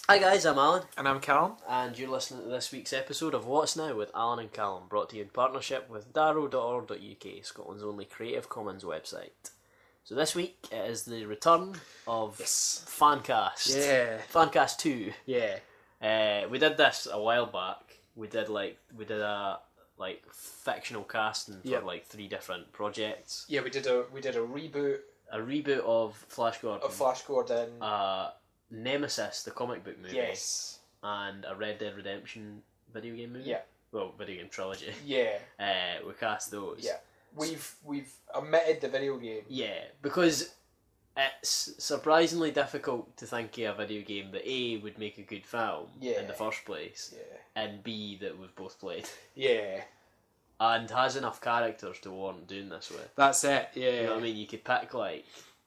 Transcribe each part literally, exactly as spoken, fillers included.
Hi guys, I'm Alan, And I'm Callum. and you're listening to this week's episode of What's Now with Alan and Callum, brought to you in partnership with darrow dot org dot U K, Scotland's only Creative Commons website. So this week it is the return of Yes. Fancast. Yeah. Fancast two. Yeah. Uh, we did this a while back. We did like we did a like fictional casting for Yep. like three different projects. Yeah, we did a we did a reboot A reboot of Flash Gordon, of Flash Gordon. uh, Nemesis, the comic book movie, yes. and a Red Dead Redemption video game movie. Yeah. Well, video game trilogy. Yeah. Uh, we cast those. Yeah. We've we've omitted the video game. Yeah, because it's surprisingly difficult to think of a video game that A would make a good film Yeah. in the first place, Yeah. and B that we've both played, Yeah. and has enough characters to warrant doing this with. That's it. Yeah. You know what I mean? You could pick like,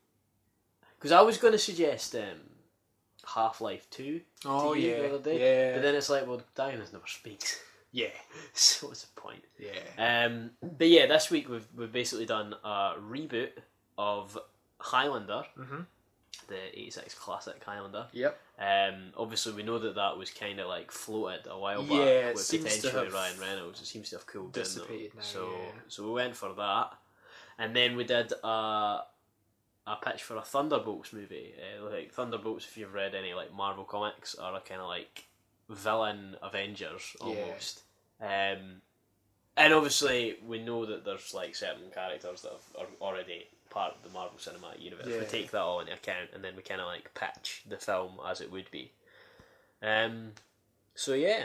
because I was going to suggest um, Half-Life two. Oh to you yeah. the other day, Yeah. but then it's like, well, Diana's never speaks, Yeah. so what's the point? Yeah. Um, but yeah, this week we've we've basically done a reboot of Highlander, Mhm. the eighty-six classic Highlander. Yep. Um, obviously we know that that was kind of like floated a while back Yeah, it with seems to potentially have Ryan Reynolds. It seems to have cooled down though. dissipated now, So yeah. so we went for that, and then we did a a pitch for a Thunderbolts movie. Uh, like Thunderbolts, if you've read any like Marvel comics, are a kind of like villain Avengers almost. Um, and obviously we know that there's like certain characters that are already part of the Marvel Cinematic Universe. Yeah. We take that all into account, and then we kind of like pitch the film as it would be. Um, so yeah,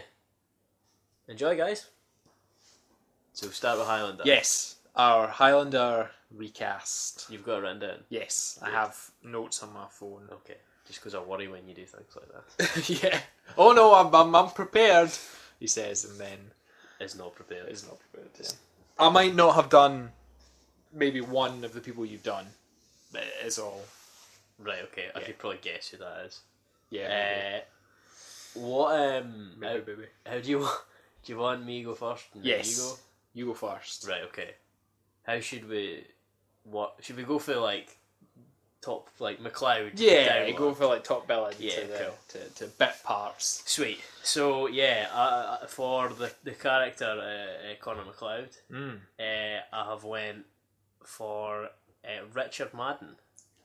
enjoy, guys. So we'll start with Highlander. Yes. Our Highlander recast. You've got it written down. Yes. I Yeah. have notes on my phone. Okay, just because I worry when you do things like that. yeah. Oh no, I'm, I'm I'm prepared. He says, and then Is not prepared. is not prepared. Yeah. I might not have done maybe one of the people you've done. But it is all. Right. Okay, I Yeah. could probably guess who that is. Yeah. Uh, what um? maybe, how, maybe, maybe. how do you want? Do you want me to go first? And then Yes. You go. You go first. Right. Okay. How should we? What should we go for? Like top, like McLeod. Yeah, downward? go for like top billing Yeah, to, the, cool. to to bit parts. Sweet. So yeah, uh, for the the character uh, uh, Connor McLeod, Mm. uh, I have went for uh, Richard Madden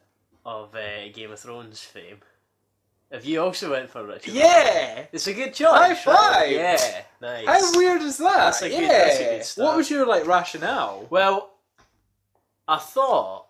of uh, Game of Thrones fame. Have you also went for Richard? Madden? Yeah. It's a good choice. High right? five! Yeah, nice. How weird is that? That's a good- yeah. that's a good start. What was your like rationale? Well, I thought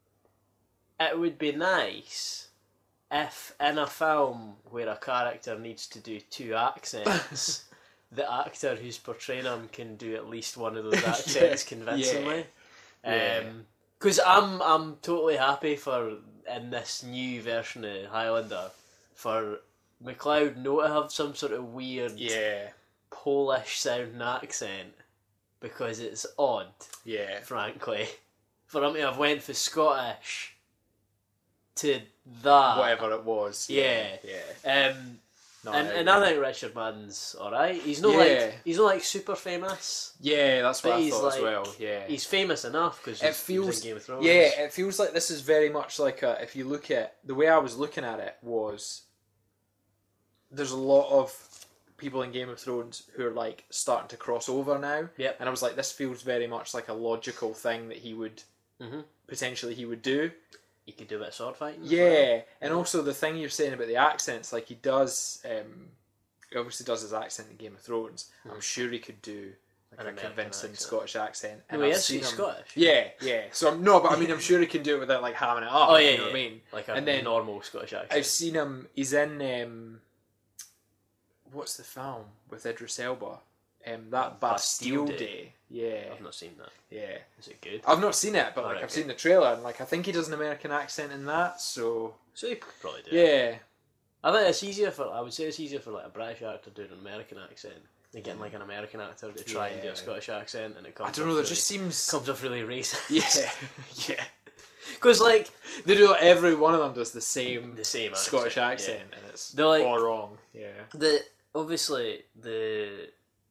it would be nice if in a film where a character needs to do two accents, the actor who's portraying him can do at least one of those accents convincingly. Yeah. Because I'm I'm totally happy for in this new version of Highlander for McLeod not to have some sort of weird Yeah. Polish sounding accent because it's odd, Yeah. frankly. For him to have went for Scottish to that. Whatever it was. Yeah. Yeah. Um, No, and I and agree. I think Richard Madden's alright. He's not Yeah. like he's not like super famous. Yeah, that's what But I he's thought as like- well. Yeah. He's famous enough because It he was feels in Game of Thrones. yeah, it feels like this is very much like a. If you look at the way I was looking at it was, there's a lot of people in Game of Thrones who are like starting to cross over now. Yep. And I was like, this feels very much like a logical thing that he would Mhm. potentially he would do. He could do a bit of sword fighting. as Yeah, and also the thing you're saying about the accents, like he does, um, he obviously does his accent in Game of Thrones. I'm sure he could do like An a American convincing accent. Scottish accent. No, And he I've is seen he's him- Scottish. Yeah, yeah. So I'm no, but I mean, I'm sure he can do it without like hamming it up. Oh yeah, you know yeah. what I mean. Like a And then- normal Scottish accent. I've seen him. He's in um, what's the film with Idris Elba? Um, that Bastille Bastille, Day. Day. Yeah, I've not seen that. yeah. Is it good? I've not seen it, but like Alright, I've okay. seen the trailer, and like I think he does an American accent in that. So So he could probably do it. yeah, I think it's easier for. I would say it's easier for like a British actor doing an American accent than getting like an American actor to try and do Yeah. a Scottish accent, and it comes. I don't off know. That really, just seems comes off really racist. yeah, yeah. Because like They do every one of them does the same the same accent, Scottish yeah. accent, and it's They're like- all wrong. Yeah, The obviously the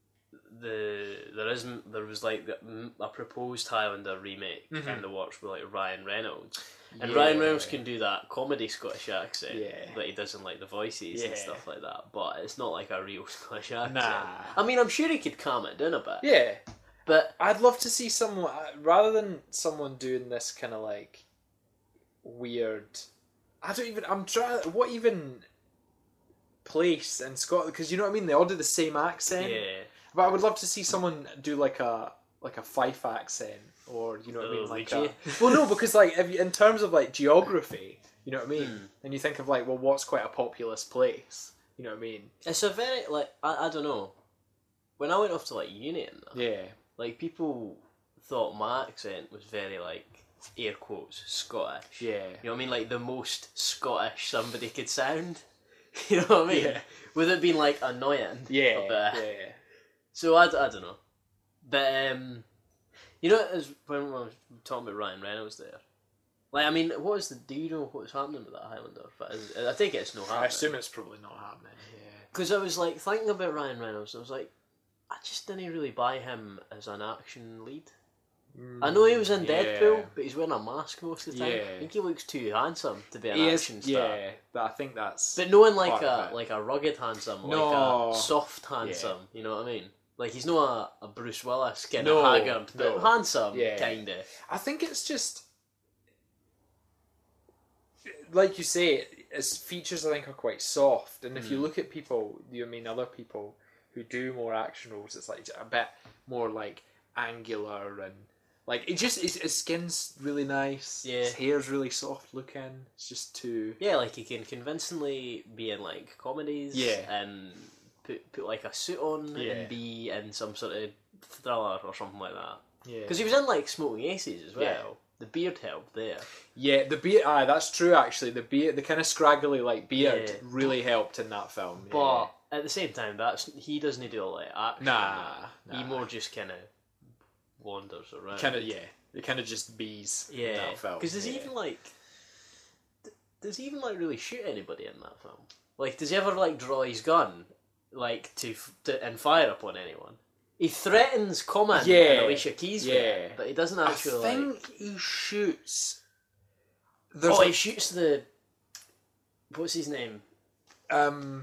the there isn't there was like the, a proposed Highlander remake Mhm. in the works with like Ryan Reynolds, And Yeah. Ryan Reynolds can do that comedy Scottish accent Yeah. that he does in like the voices Yeah. and stuff like that, but it's not like a real Scottish accent. Nah. I mean, I'm sure he could calm it down a bit. Yeah. But I'd love to see someone, rather than someone doing this kind of like weird. I don't even. I'm trying. What even place in Scotland? Because you know what I mean. They all do the same accent. yeah, But I would love to see someone do like a like a Fife accent, or you know what I mean, Oh, like would a, you? well, no, because like if you, in terms of like geography, you know what I mean, Hmm. and you think of like, well, what's quite a populous place, you know what I mean? it's a very like I, I don't know. When I went off to like uni and that, Yeah, like people thought my accent was very like air quotes Scottish. yeah, You know what I mean? Like the most Scottish somebody could sound. You know what I mean? Yeah. With it being like annoying. yeah, a bit. yeah. So I, I don't know. But, um, you know, as when I was talking about Ryan Reynolds there, like, I mean, what is the, do you know what's happening with that Highlander? But is, I think it's no I happening. assume it's probably not happening. Yeah, Because I was like thinking about Ryan Reynolds, and I was like, I just didn't really buy him as an action lead. I know he was in yeah. Deadpool, but he's wearing a mask most of the time. Yeah. I think he looks too handsome to be an He is, action star. yeah, but I think that's. But no in like part of a it. like a rugged handsome, No. like a soft handsome. You know what I mean? Like he's not a, a Bruce Willis kind No, of haggard, but no. handsome Yeah. kinda. I think it's just like you say, his features I think are quite soft, and if you Mm. look at people, you know what I mean other people who do more action roles, it's like a bit more like angular and like it just his, his skin's really nice. Yeah. His hair's really soft looking. It's just too. Yeah, like he can convincingly be in like comedies, Yeah. and put put like a suit on Yeah. and be in some sort of thriller or something like that. Yeah. Because he was in like Smoking Aces as well. Yeah. The beard helped there. Yeah, the beard. Aye, that's true. Actually, the beard, the kind of scraggly like beard, Yeah. really helped in that film. yeah. But at the same time, that's he doesn't do a lot of action. Nah, He nah. more just kind of wanders around. kind of yeah, it kind of just bees in Yeah, that film. because does he yeah. even like d- does he even like really shoot anybody in that film? Like, does he ever like draw his gun, like to, f- to and fire upon anyone? He threatens Common Yeah, and Alicia Keys, with yeah. it, but he doesn't actually. I think like... he shoots. There's Oh, a- he shoots the. What's his name? um,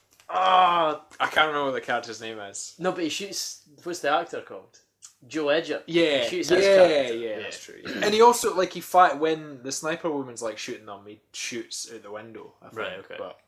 Ah, I can't remember what the character's name is. no, but he shoots. What's the actor called? Joe Edger. Yeah, he shoots yeah, his yeah, character. that's true. yeah. And he also like he fight when the sniper woman's like shooting them. He shoots out the window. I think, Right, okay. But,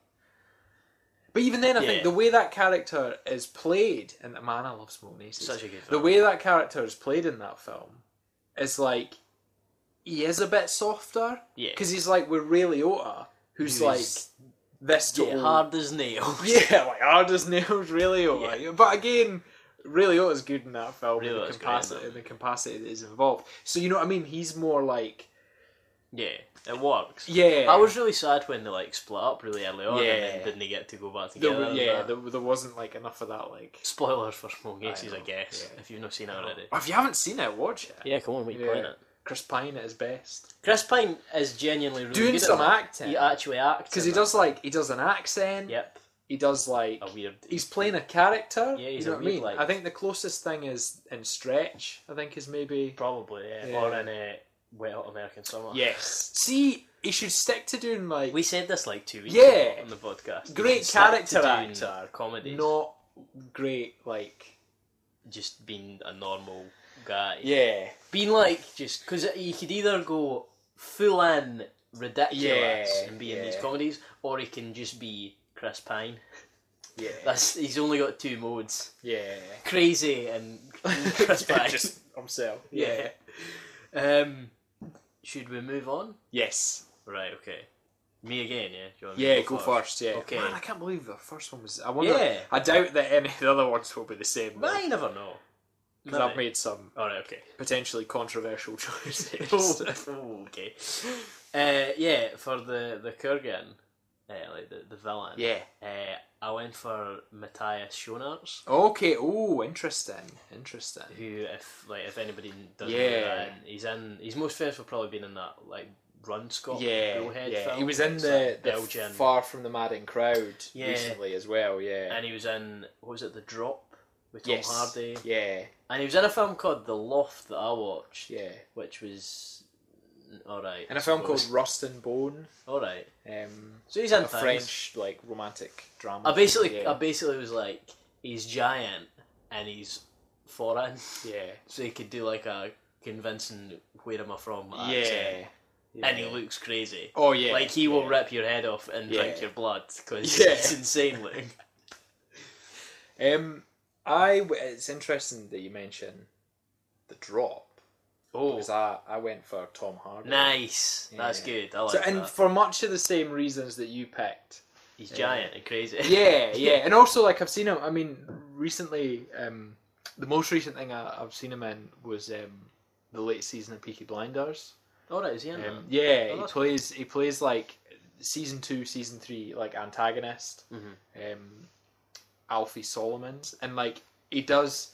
but even then, I Yeah. think the way that character is played, and man, I love Smoking Aces. Such a good The film. way that character is played in that film is like he is a bit softer Yeah. because he's like with Ray Liotta, who's Who's- like this Yeah, total hard as nails. yeah, like hard as nails, Ray Liotta. Yeah. But again, Ray Liotta's good in that film. Ray in the Liotta's great in capacity, that. in the capacity that is involved. So you know what I mean? He's more like Yeah, it works. yeah. I was really sad when they like split up really early on, Yeah. and then didn't get to go back there, together. were- and yeah, that. there, there wasn't like enough of that like. Spoilers for Smoking I Aces, I, know, guess, yeah. if you've not seen it already. If you haven't seen it, watch it. Yeah, come on, what are you Yeah. playing it? Chris Pine at his best, Chris Pine is genuinely really doing good some at that. acting He actually acts because in he that. does like he does an accent. Yep, He does like a weird. he's playing a character. Yeah, he's you know a what I weird, mean. like- I think the closest thing is in Stretch. I think is maybe Probably, yeah. Yeah. Or in uh, Wet Hot American Summer. yes. See, he should stick to doing like We said this like two weeks Yeah. ago on the podcast. Great You should stick character to doing actor. comedies. not great like Just being a normal guy. yeah Being like, just, because he could either go full in ridiculous Yeah, and be in these yeah. comedies, or he can just be Chris Pine. yeah That's He's only got two modes. yeah Crazy and Chris Pine. just himself yeah. Um, should we move on? yes Right, okay. Me again, yeah? Do you want me to yeah go first yeah Okay. man I can't believe the first one was I wonder Yeah. I doubt that any of the other ones will be the same But I never know. because I've made some Alright, okay. potentially controversial choices Oh, okay. Uh, yeah, for the, the Kurgan, uh, like the, the villain, yeah uh, I went for Matthias Schoenaerts, okay oh interesting interesting who, if like if anybody doesn't know Yeah. that, he's in, he's most famous for probably being in that like Run Scott yeah Bullhead yeah film. he was in It's, the, like, the Belgian, Far From the Madding Crowd Yeah. recently as well yeah and he was in, what was it, The Drop with Tom yes Hardy, yeah and he was in a film called The Loft that I watched, yeah which was All right. In a film called Rust and Bone. All right. Um, So he's in a things. French like romantic drama. I basically, yeah. I basically was like, he's giant and he's foreign, yeah. so he could do like a convincing "Where am I from?" Yeah. accent, yeah. and he looks crazy. Oh yeah. Like he will yeah. rip your head off and Yeah. drink your blood because Yeah. it's insane looking. Um, I it's interesting that you mention The Drop. Oh, Because I, I went for Tom Hardy. nice! That's Yeah. good. I like So, and that. for much of the same reasons that you picked. He's giant and crazy. Yeah, yeah, and also like I've seen him. I mean, recently, um, the most recent thing I, I've seen him in was um, the latest season of Peaky Blinders. All right, is he in Um, that? yeah, Oh, he that's plays. He plays like season two, season three, like antagonist. Mhm. Um, Alfie Solomons, and like he does.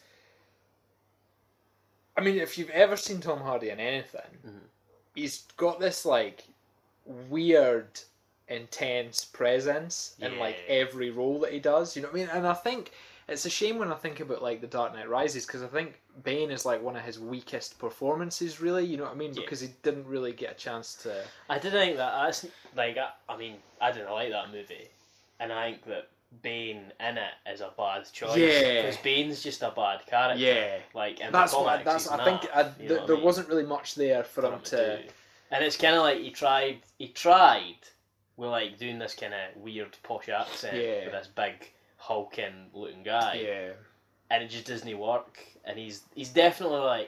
I mean, if you've ever seen Tom Hardy in anything, Mhm. he's got this like weird, intense presence in like Yeah. every role that he does. You know what I mean? And I think it's a shame when I think about like The Dark Knight Rises, because I think Bane is like one of his weakest performances. Really, you know what I mean? Yeah. Because he didn't really get a chance to. I did think that that's like I, I mean I didn't like that movie, and I think that Bane in it is a bad choice. Yeah. because Bane's just a bad character. Yeah. like in That's the what. comics, That's. he's I not, think I, you know th- what I there mean? wasn't really much there for, For him him to. to do. And it's kind of like he tried. He tried with like doing this kind of weird posh accent Yeah. with this big hulking looking guy, Yeah. and it just doesn't work. And he's he's definitely like,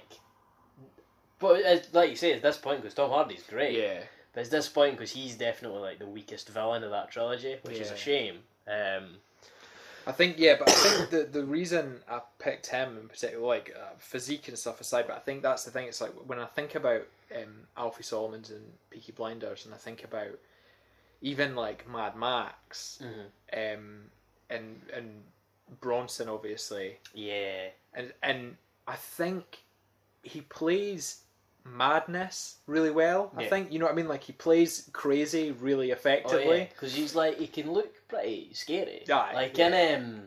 but it's, like you say, at this point, because Tom Hardy's great. Yeah. But it's disappointing because he's definitely like the weakest villain of that trilogy, which is Yeah. a shame. Um, I think yeah, but I think the the reason I picked him in particular, like uh, physique and stuff aside, but I think that's the thing. It's like when I think about um, Alfie Solomons and Peaky Blinders, and I think about even like Mad Max, mhm. um, and and Bronson obviously, Yeah, and and I think he plays madness really well. I Yeah. think you know what I mean. Like he plays crazy really effectively. because he's like he can look pretty scary. Aye, like yeah. in um,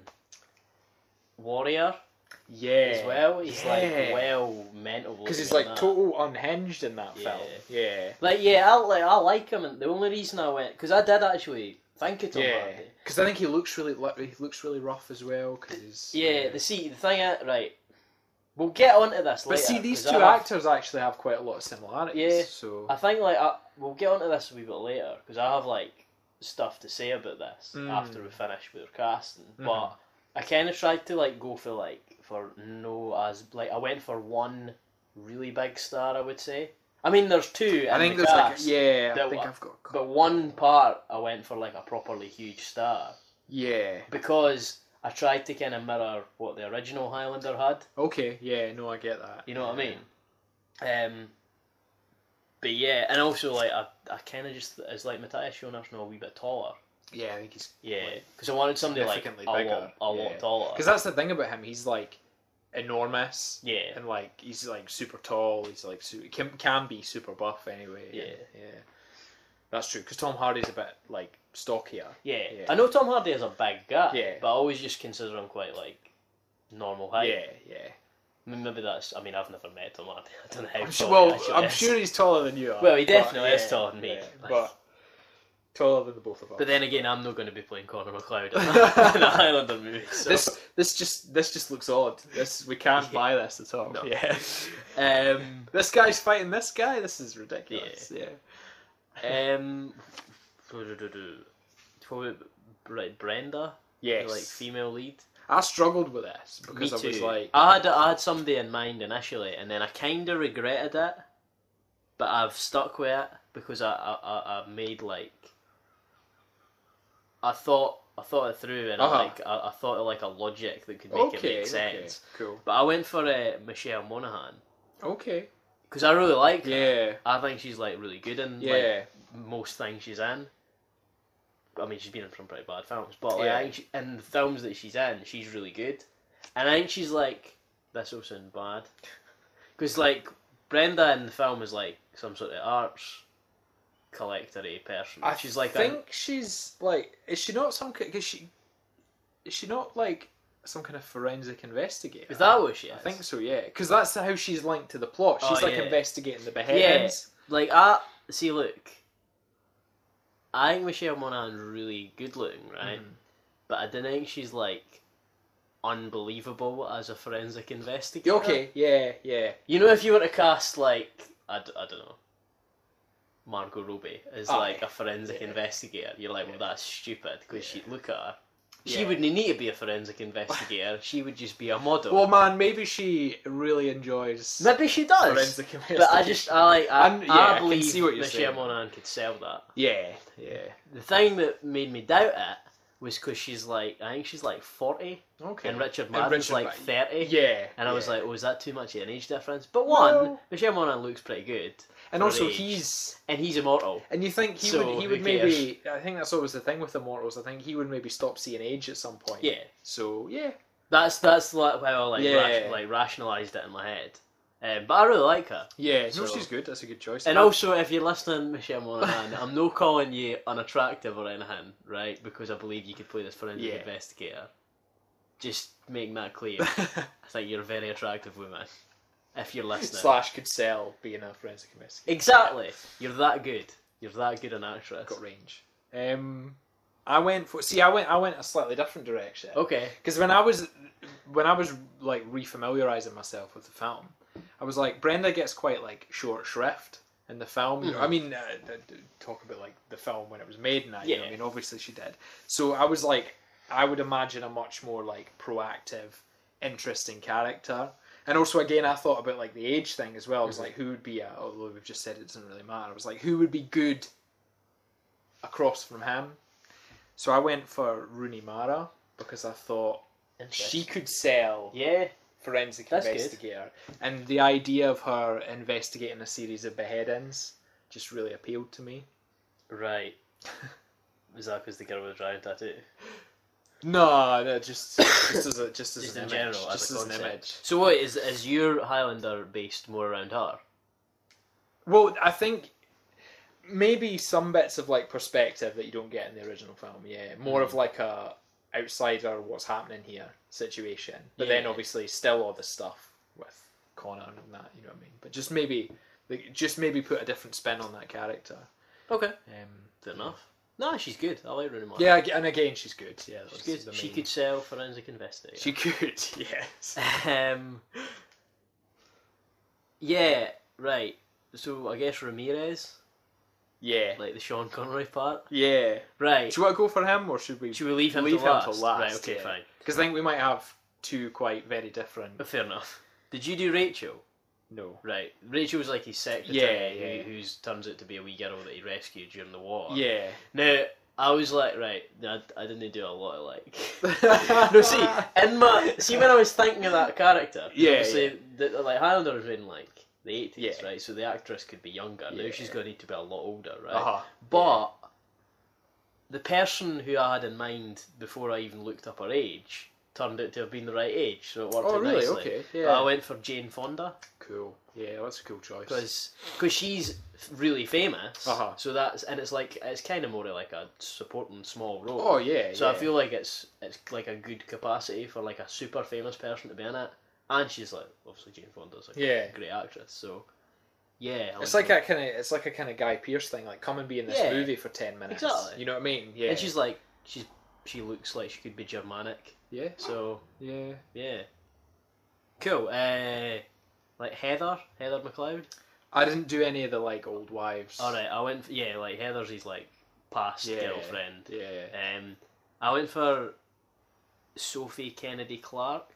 Warrior Yeah, as well. He's Yeah. like well mental because he's looking like in that. total unhinged in that Yeah. film. Yeah, Like yeah, I like I like him, and the only reason I went because I did actually think of Tom yeah. Hardy. Because I think he looks really he looks really rough as well. Cause he's, Yeah, the see the thing is, right. We'll get onto this But later. see, these 'cause two I have- actors actually have quite a lot of similarities. Yeah. So I think like I, we'll get onto this a wee bit later because I have like stuff to say about this Mm. after we finish with our casting. Mhm. But I kind of tried to like go for like for no as like I went for one really big star. I would say. I mean, there's two. I in think the there's like cast, yeah. I that think wa- I've got a But couple. one part I went for like a properly huge star Yeah. because I tried to kind of mirror what the original Highlander had. Okay. Yeah. No, I get that. You know what I Yeah. mean? Um, but yeah, and also like I, I kind of just it's like Matthias Schoenaerts a wee bit taller. Yeah, I think he's Yeah, because I wanted somebody like a significantly lot, bigger. a Yeah. lot taller. because that's the thing about him. He's like enormous. Yeah, And like he's like super tall. He's like su- can can be super buff anyway. Yeah. and, yeah. That's true. Because Tom Hardy's a bit like stockier. yeah, Yeah. I know Tom Hardy is a big guy. Yeah. but I always just consider him quite like normal height. Yeah, yeah. I mean, maybe that's. I mean, I've never met Tom Hardy. I don't know how I'm sure, tall he well, actually I'm is. sure he's taller than you are. Well, he but, definitely is yeah, taller than me. yeah, Like- but taller than the both of us. But then again, I'm not going to be playing Conor McLeod in a, in a Highlander movie. So. this this just this just looks odd. This we can't Yeah. buy this at all. No. Yeah. Um, this guy's fighting this guy. This is ridiculous. Yeah. Um, what- right, Brenda, Yes. the, like female lead. I struggled with this Me because I too. was like, I had I had somebody in mind initially, and then I kind of regretted it, but I've stuck with it because I I, I, I made like I thought I thought it through, and Uh-huh. I, like I, I thought of like a logic that could make it okay, make sense. okay, cool. But I went for uh, Michelle Monaghan Okay. because I really like her. Yeah. I think she's like really good in like Yeah. most things she's in. I mean, she's been in some pretty bad films, but like, Yeah. I think she, in the films that she's in, she's really good. And I think she's like, this will sound bad, because like Brenda in the film is like some sort of arts collectory person. I she's like think she's like, is she not some? Because she is she not like some kind of forensic investigator? a, is that what she is? I think so. Yeah, because that's how she's linked to the plot. She's Oh, like yeah. investigating the beheadings. like I see. Look, I think Michelle Monaghan's really good looking, right? Mhm. But I don't think she's like unbelievable as a forensic investigator. Okay, yeah, yeah. You know, if you were to cast like I, d- I don't know, Margot Robbie as Aye. like a forensic Yeah. investigator, you're like, well, Yeah. that's stupid because Yeah. she look at her. She Yeah. wouldn't need to be a forensic investigator. She would just be a model. Well, man, maybe she really enjoys Maybe she does. forensic But investigation. I just I like I, I'm- yeah, I I can believe see what you're Michelle saying. Monaghan could sell that. Yeah, yeah. The thing that made me doubt it was because she's like I think she's like forty Okay. and Richard And Madden's Richard like Ma- thirty. Yeah. And I was yeah. like, oh, is that too much of an age difference? But one, No. Michelle Monaghan looks pretty good. and for also her age. he's. And he's immortal. And you think he So, would he who would maybe I think that's always the thing with immortals. I think he would maybe stop seeing age at some point. Yeah. So yeah. That's that's like how I like, Yeah. ration, like rationalised it in my head. Um, but I really like her. Yeah, no, So- she's good. That's a good choice. And also, if you're listening, Michelle Monaghan, I'm not calling you unattractive or anything, right? Because I believe you could play this forensic Yeah. investigator. Just making that clear. I think you're a very attractive woman. If you're listening. Slash could sell being a forensic investigator. Exactly. You're that good. You're that good an actress. Got range. Um, I went for see. I went. I went a slightly different direction. Okay. Because when I was when I was like refamiliarizing myself with the film, I was like, Brenda gets quite like short shrift in the film. You know, I Mhm. mean, uh, uh, talk about like the film when it was made, and that. You know, Yeah. I mean, obviously she did. So I was like, I would imagine a much more like proactive, interesting character. And also, again, I thought about like the age thing as well. I was Mhm. like, who would be a, although we've just said it doesn't really matter. I was like, who would be good across from him? So I went for Rooney Mara because I thought she could sell Yeah. forensic That's good. investigator, and the idea of her investigating a series of beheadings just really appealed to me. Right. Was that because the girl with a dragon tattoo? No, no, just just as a just as Just an in image, general, as just a as an concept. image. So what is is your Highlander based more around her? Well, I think maybe some bits of like perspective that you don't get in the original film. Yeah, more of Mm. like a outsider, what's happening here situation. But then Yeah. obviously still all the stuff with Connor and that. You know what I mean? But just maybe, like, just maybe put a different spin on that character. Okay. Um, Fair enough. No, she's good. I like Rooney Mara. yeah, ag- and again, she's good. Yeah, She's that's good. the She main- could sell forensic investigator. She could. Yes. Um. Yeah. Right. So I guess Ramirez, Yeah. like the Sean Connery part. Yeah. Right. Do you want to go for him, or should we Should we leave him leave till him last? till last? Right. Okay. yeah. Fine. Because I think we might have two quite very different. Fair enough. Did you do Rachel? No. Right. Rachel's like his secretary, Yeah, yeah. Who, who's turns out to be a wee girl that he rescued during the war. Yeah. Now I was like, right, I, I didn't do a lot of like. No, see, in my see when I was thinking of that character, Yeah, obviously, yeah. The, like Highlander was in like the eighties, Yeah. right? So the actress could be younger. Now Yeah. she's going to need to be a lot older, right? Uh-huh. But the person who I had in mind before I even looked up her age turned out to have been the right age, so it worked Oh, out really? nicely. Okay. But Yeah. I went for Jane Fonda Cool. Yeah, that's a cool choice. because she's really famous. Uh-huh. So that's and it's like it's kind of more like a supporting small role. Oh yeah. So yeah. I feel like it's it's like a good capacity for like a super famous person to be in it, and she's like obviously Jane Fonda's like Yeah. a great actress. So yeah, I It's went like for- that kind of. It's like a kind of Guy Pearce thing. Like, come and be in this Yeah. movie for ten minutes. Exactly. You know what I mean? Yeah. and she's like she's she looks like she could be Germanic. Yeah. So Yeah. yeah, cool. Uh, like Heather, Heather McLeod. I didn't do any of the like old wives. All right, I went for, yeah, like Heather's his like past Yeah. girlfriend. Yeah. Um, I went for Sophie Kennedy Clark.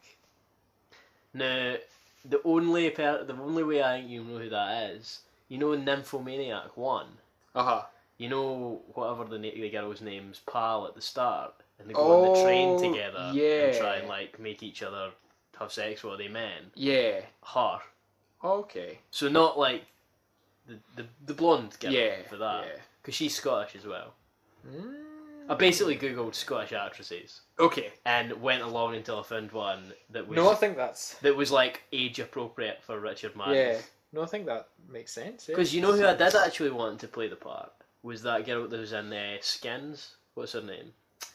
Now, the only per- the only way I think you know who that is, you know, in Nymphomaniac One. Uh huh. You know, whatever the na- the girl's name's pal at the start, and they go on the train Oh, together yeah. and try and like make each other have sex while they men. Yeah. Her. Okay. So not like the the, the blonde girl Yeah. for that, Yeah. because she's Scottish as well. Mm. I basically googled Scottish actresses Okay. and went along until I found one that was No, I think that's. that was like age appropriate for Richard Madden. Yeah. No, I think that makes sense. yeah. Because you know who I did actually want to play the part was that girl that was in uh, Skins. What's her name?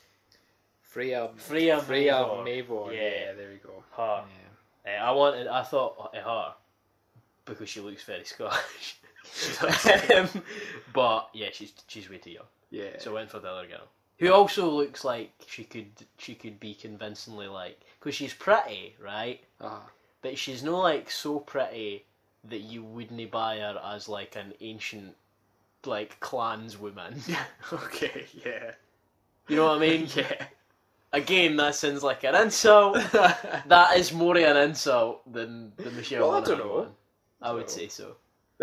Freya. Freya Freya Mavor. Mavor. Yeah. Yeah. There we go. Her. Yeah. Uh, I wanted. I thought of her because she looks very Scottish. She does. um, but yeah, she's she's way too young. Yeah. So I went for the other girl, who also looks like she could she could be convincingly like, because she's pretty, right? Uh-huh. But she's not like so pretty that you wouldn't buy her as like an ancient like clanswoman. Okay, yeah. You know what I mean? Yeah. Again, that sounds like an insult. That is more an insult than the Michelle Well, I don't Monaghan know. one. I would No. say so.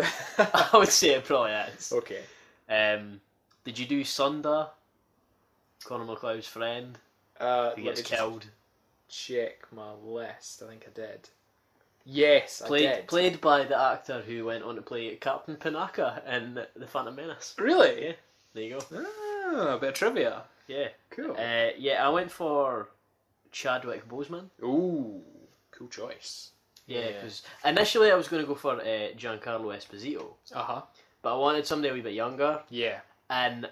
I would say it probably is. Okay. Um, did you do Sunda? Conor McLeod's friend Uh, who let gets me just killed. check my list. I think I did. Yes, I Played did. played by the actor who went on to play Captain Panaka in The Phantom Menace. Really? Yeah, there you go. Ah, a bit of trivia. Yeah. Cool. Uh, yeah, I went for Chadwick Boseman. Ooh, cool choice. Yeah, Yeah. because initially I was going to go for uh, Giancarlo Esposito, Uh huh. but I wanted somebody a wee bit younger, Yeah. and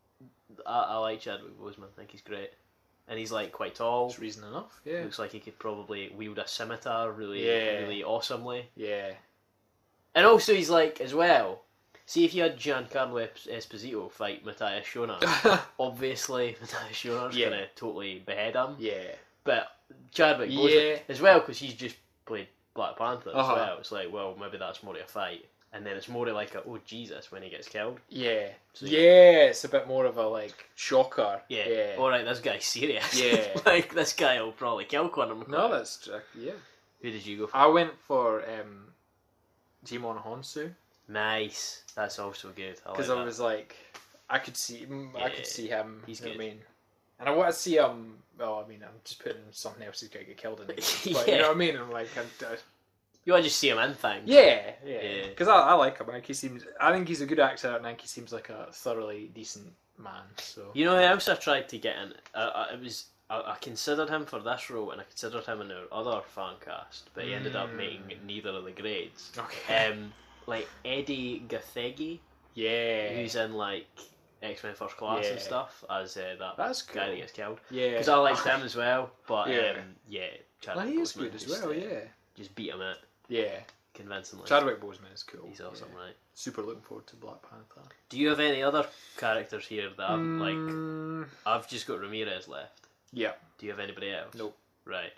I, I like Chadwick Boseman. I think he's great, and he's like quite tall. It's reason enough. Yeah. Looks like he could probably wield a scimitar really, Yeah. really awesomely. Yeah. And also, he's like as well. See, if you had Giancarlo Es- Esposito fight Matthias Schoener, obviously Matthias Schoener's Yeah. gonna totally behead him. yeah. But Chadwick Boseman Yeah. as well, because he's just played Black Panther Uh-huh. as well. It's like, well, maybe that's more of a fight, and then it's more of like a oh Jesus when he gets killed. Yeah. So- yeah. It's a bit more of a like shocker. Yeah. Yeah. All right, this guy's serious. Yeah. like this guy will probably kill Conor McLeod. No, that's uh, yeah. Who did you go for? I went for um, Jimon Honsu Nice. That's also good. I like because that. I was like, I could see, mm, I Yeah, could see him. he's you know what good. I mean, and I want to see him. Well, I mean, I'm just putting something else who's gonna get killed in it. But Yeah. you know what I mean? I'm like, I, I, You want to just see him in things. yeah, yeah. Yeah. Because I, I like him. I think he seems. I think he's a good actor, and I think he seems like a thoroughly decent man. So You know who else I tried to get in? Uh, uh, it was I, I considered him for this role, and I considered him in our other fan cast, but he ended up Mm. making neither of the grades. okay. Um, like Eddie Gathegi, yeah. who's in like X Men First Class and Yeah. stuff as uh, that That's cool. guy that gets killed. Yeah. Because I liked him as well, but Yeah. um, yeah, Well, Chadwick he is Boseman good as just, well. uh, Yeah. just beat him out Yeah. convincingly. Chadwick Boseman is cool. He's awesome, Yeah. right? Super looking forward to Black Panther. Do you have any other characters here that I've, like? Mm, I've just got Ramirez left. yeah. Do you have anybody else? Nope. Right.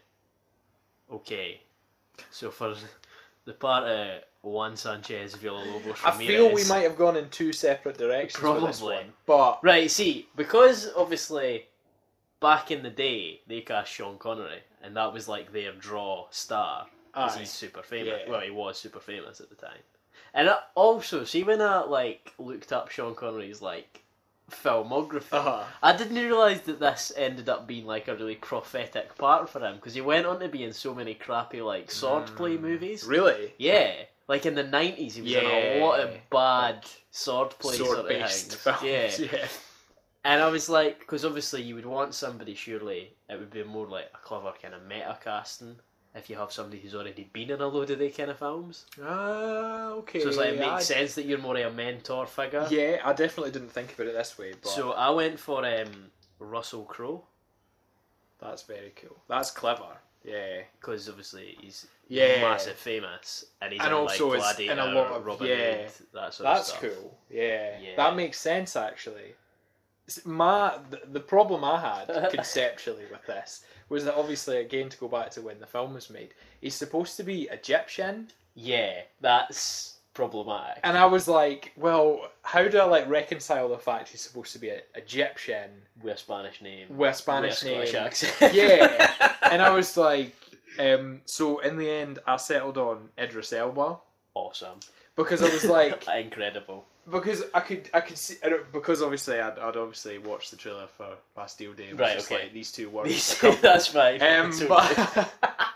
Okay. So for the part of Juan Sanchez Villalobos I Ramirez, feel we might have gone in two separate directions with this Probably. one, but Right. See, because obviously back in the day they cast Sean Connery, and that was like their draw star because Aye. he's super famous. Yeah. Well, he was super famous at the time. And I also, see when I like looked up Sean Connery's like filmography, uh-huh. I didn't realise that this ended up being like a really prophetic part for him, because he went on to be in so many crappy like swordplay Mm, movies. Really? Yeah, like in the nineties, he was in a Yeah. lot of bad swordplay sort of Sword-based things. films. Yeah, yeah. and I was like, because obviously you would want somebody, surely it would be more like a clever kind of meta casting if you have somebody who's already been in a load of they kind of films. Ah, okay. So it's like it makes I- sense that you're more of a mentor figure. Yeah, I definitely didn't think about it this way, but So I went for um, Russell Crowe. that's very cool. That's clever. Yeah. Because obviously he's Yeah. massive famous, and he's And in also like is Gladiator, in a lot of- Robin yeah. Hood, that sort That's of stuff. cool. Yeah. Yeah. That makes sense actually. S- My the, the problem I had conceptually with this was that obviously again to go back to when the film was made, he's supposed to be Egyptian, Yeah, that's problematic. and I was like, well, how do I like reconcile the fact he's supposed to be a Egyptian With a Spanish name. with a Spanish with a Scottish name? accent. Yeah. And I was like, um, so in the end, I settled on Idris Elba Awesome. because I was like, Incredible. because I could, I could see, I don't- because obviously I'd, I'd obviously watched the trailer for Bastille Day. And it was Right, just okay. Like, these two words. These- are coupled. that's fine. um, It's okay. but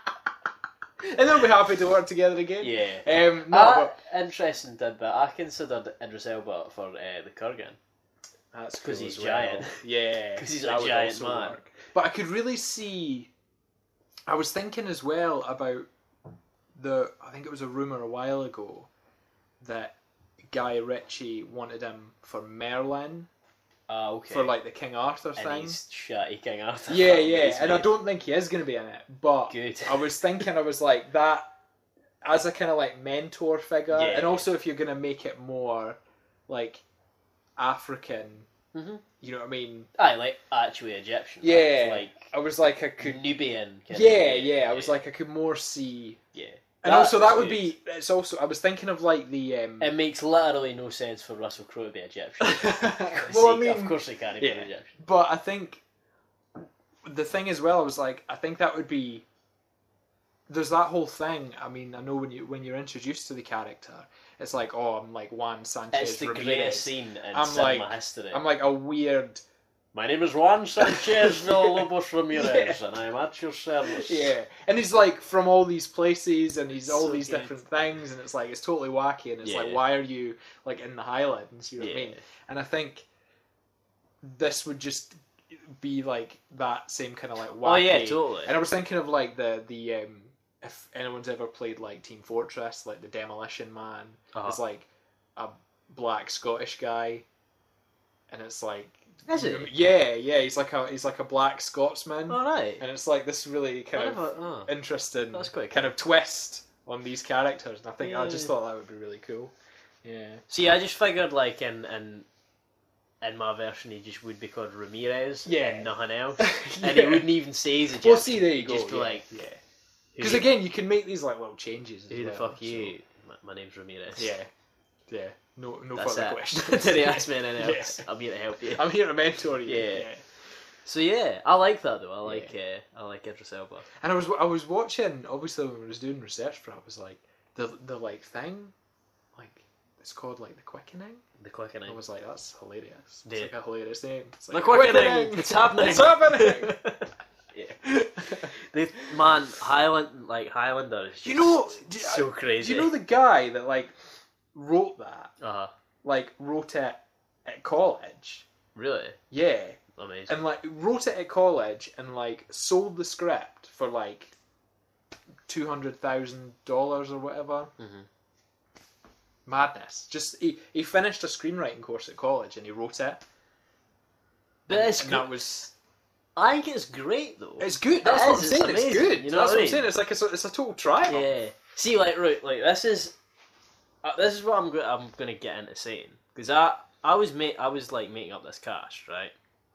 and they'll be happy to work together again. yeah. Um, no, Ah, but interesting tidbit. I considered Idris Elba for uh, the Kurgan. that's 'cause cool he's as well. giant. Yeah, 'Cause he's a that would giant also man. work. But I could really see. I was thinking as well about the. I think it was a rumor a while ago that Guy Ritchie wanted him for Merlin Ah, okay. for like the King Arthur and thing. he's shitty King Arthur. Yeah, film yeah, he's and I made. don't think he is going to be in it. But Good. I was thinking, I was like that. as a kind of like mentor figure, Yeah. and also if you're gonna make it more like African, Mm-hmm. you know what I mean? Aye, like actually Egyptian. Yeah, Like I was like I could. Nubian. Kind Yeah, of, yeah, I was like I could more see. yeah. And That also, that was would good. be. It's also. I was thinking of like the. Um, It makes literally no sense for Russell Crowe to be Egyptian. well, I He- mean, of course he can't be yeah. Egyptian. but I think the thing as well, I was like, I think that would be. There's that whole thing. I mean, I know when you when you're introduced to the character, it's like, oh, I'm like Juan Sanchez It's the Ramirez. greatest scene in I'm cinema like- history. I'm like a weird. My name is Juan Sanchez Villalobos Ramirez, Yeah. and I'm at your service. Yeah, and he's like from all these places, and he's all So these good. different things, and it's like it's totally wacky, and it's Yeah. like, why are you like in the Highlands? You know Yeah. what I mean? And I think this would just be like that same kind of like wacky. Oh yeah, totally. And I was thinking of like the the um, if anyone's ever played like Team Fortress, like the Demolition Man Uh-huh. is like a black Scottish guy, and it's like Is you it? know- yeah, yeah, he's like a he's like a black Scotsman. All right. And it's like this really kind of Whatever, oh. interesting That's quite kind of twist on these characters, and I think I Yeah. just thought that would be really cool. Yeah, See, I just figured like in in in my version he just would be called Ramirez Yeah. and nothing else, Yeah. and he wouldn't even say he's Egyptian. Well, see, there you He'd go. Just be yeah, like, yeah, who, because again, you can make these like little changes. As who the well, fuck so- you? My, my name's Ramirez. Yeah, yeah. No, no That's further it. questions. Did he ask me anything Yeah. else? I'm here to help you. I'm here to mentor you. Yeah. Yeah. So yeah, I like that though. I like uh, I like Idris Elba. And I was I was watching. Obviously, when I was doing research for it, I was like the the like thing, like it's called like the quickening. The quickening. I was like, that's hilarious. It's Yeah. like a hilarious name. It's The like, quickening. It's happening. It's happening. Yeah. They, man, Highland like Highlander is just You know, do- so crazy. Do you know the guy that like wrote that? Uh-huh. Like wrote it at college. Really? Yeah, Amazing. and like wrote it at college and like sold the script for like two hundred thousand dollars or whatever. Mhm. Madness. Just he he finished a screenwriting course at college and he wrote it. But and, it's and good. that was I think it's great though. it's good. That's It what I'm is, it's saying. It's, amazing, good. you know That's what I what I'm mean? saying. It's like it's a, it's a total trial. Yeah. See, like, right, like this is, uh, this is what I'm go- I'm gonna get into saying because I I was ma- I was like making up this cast, right,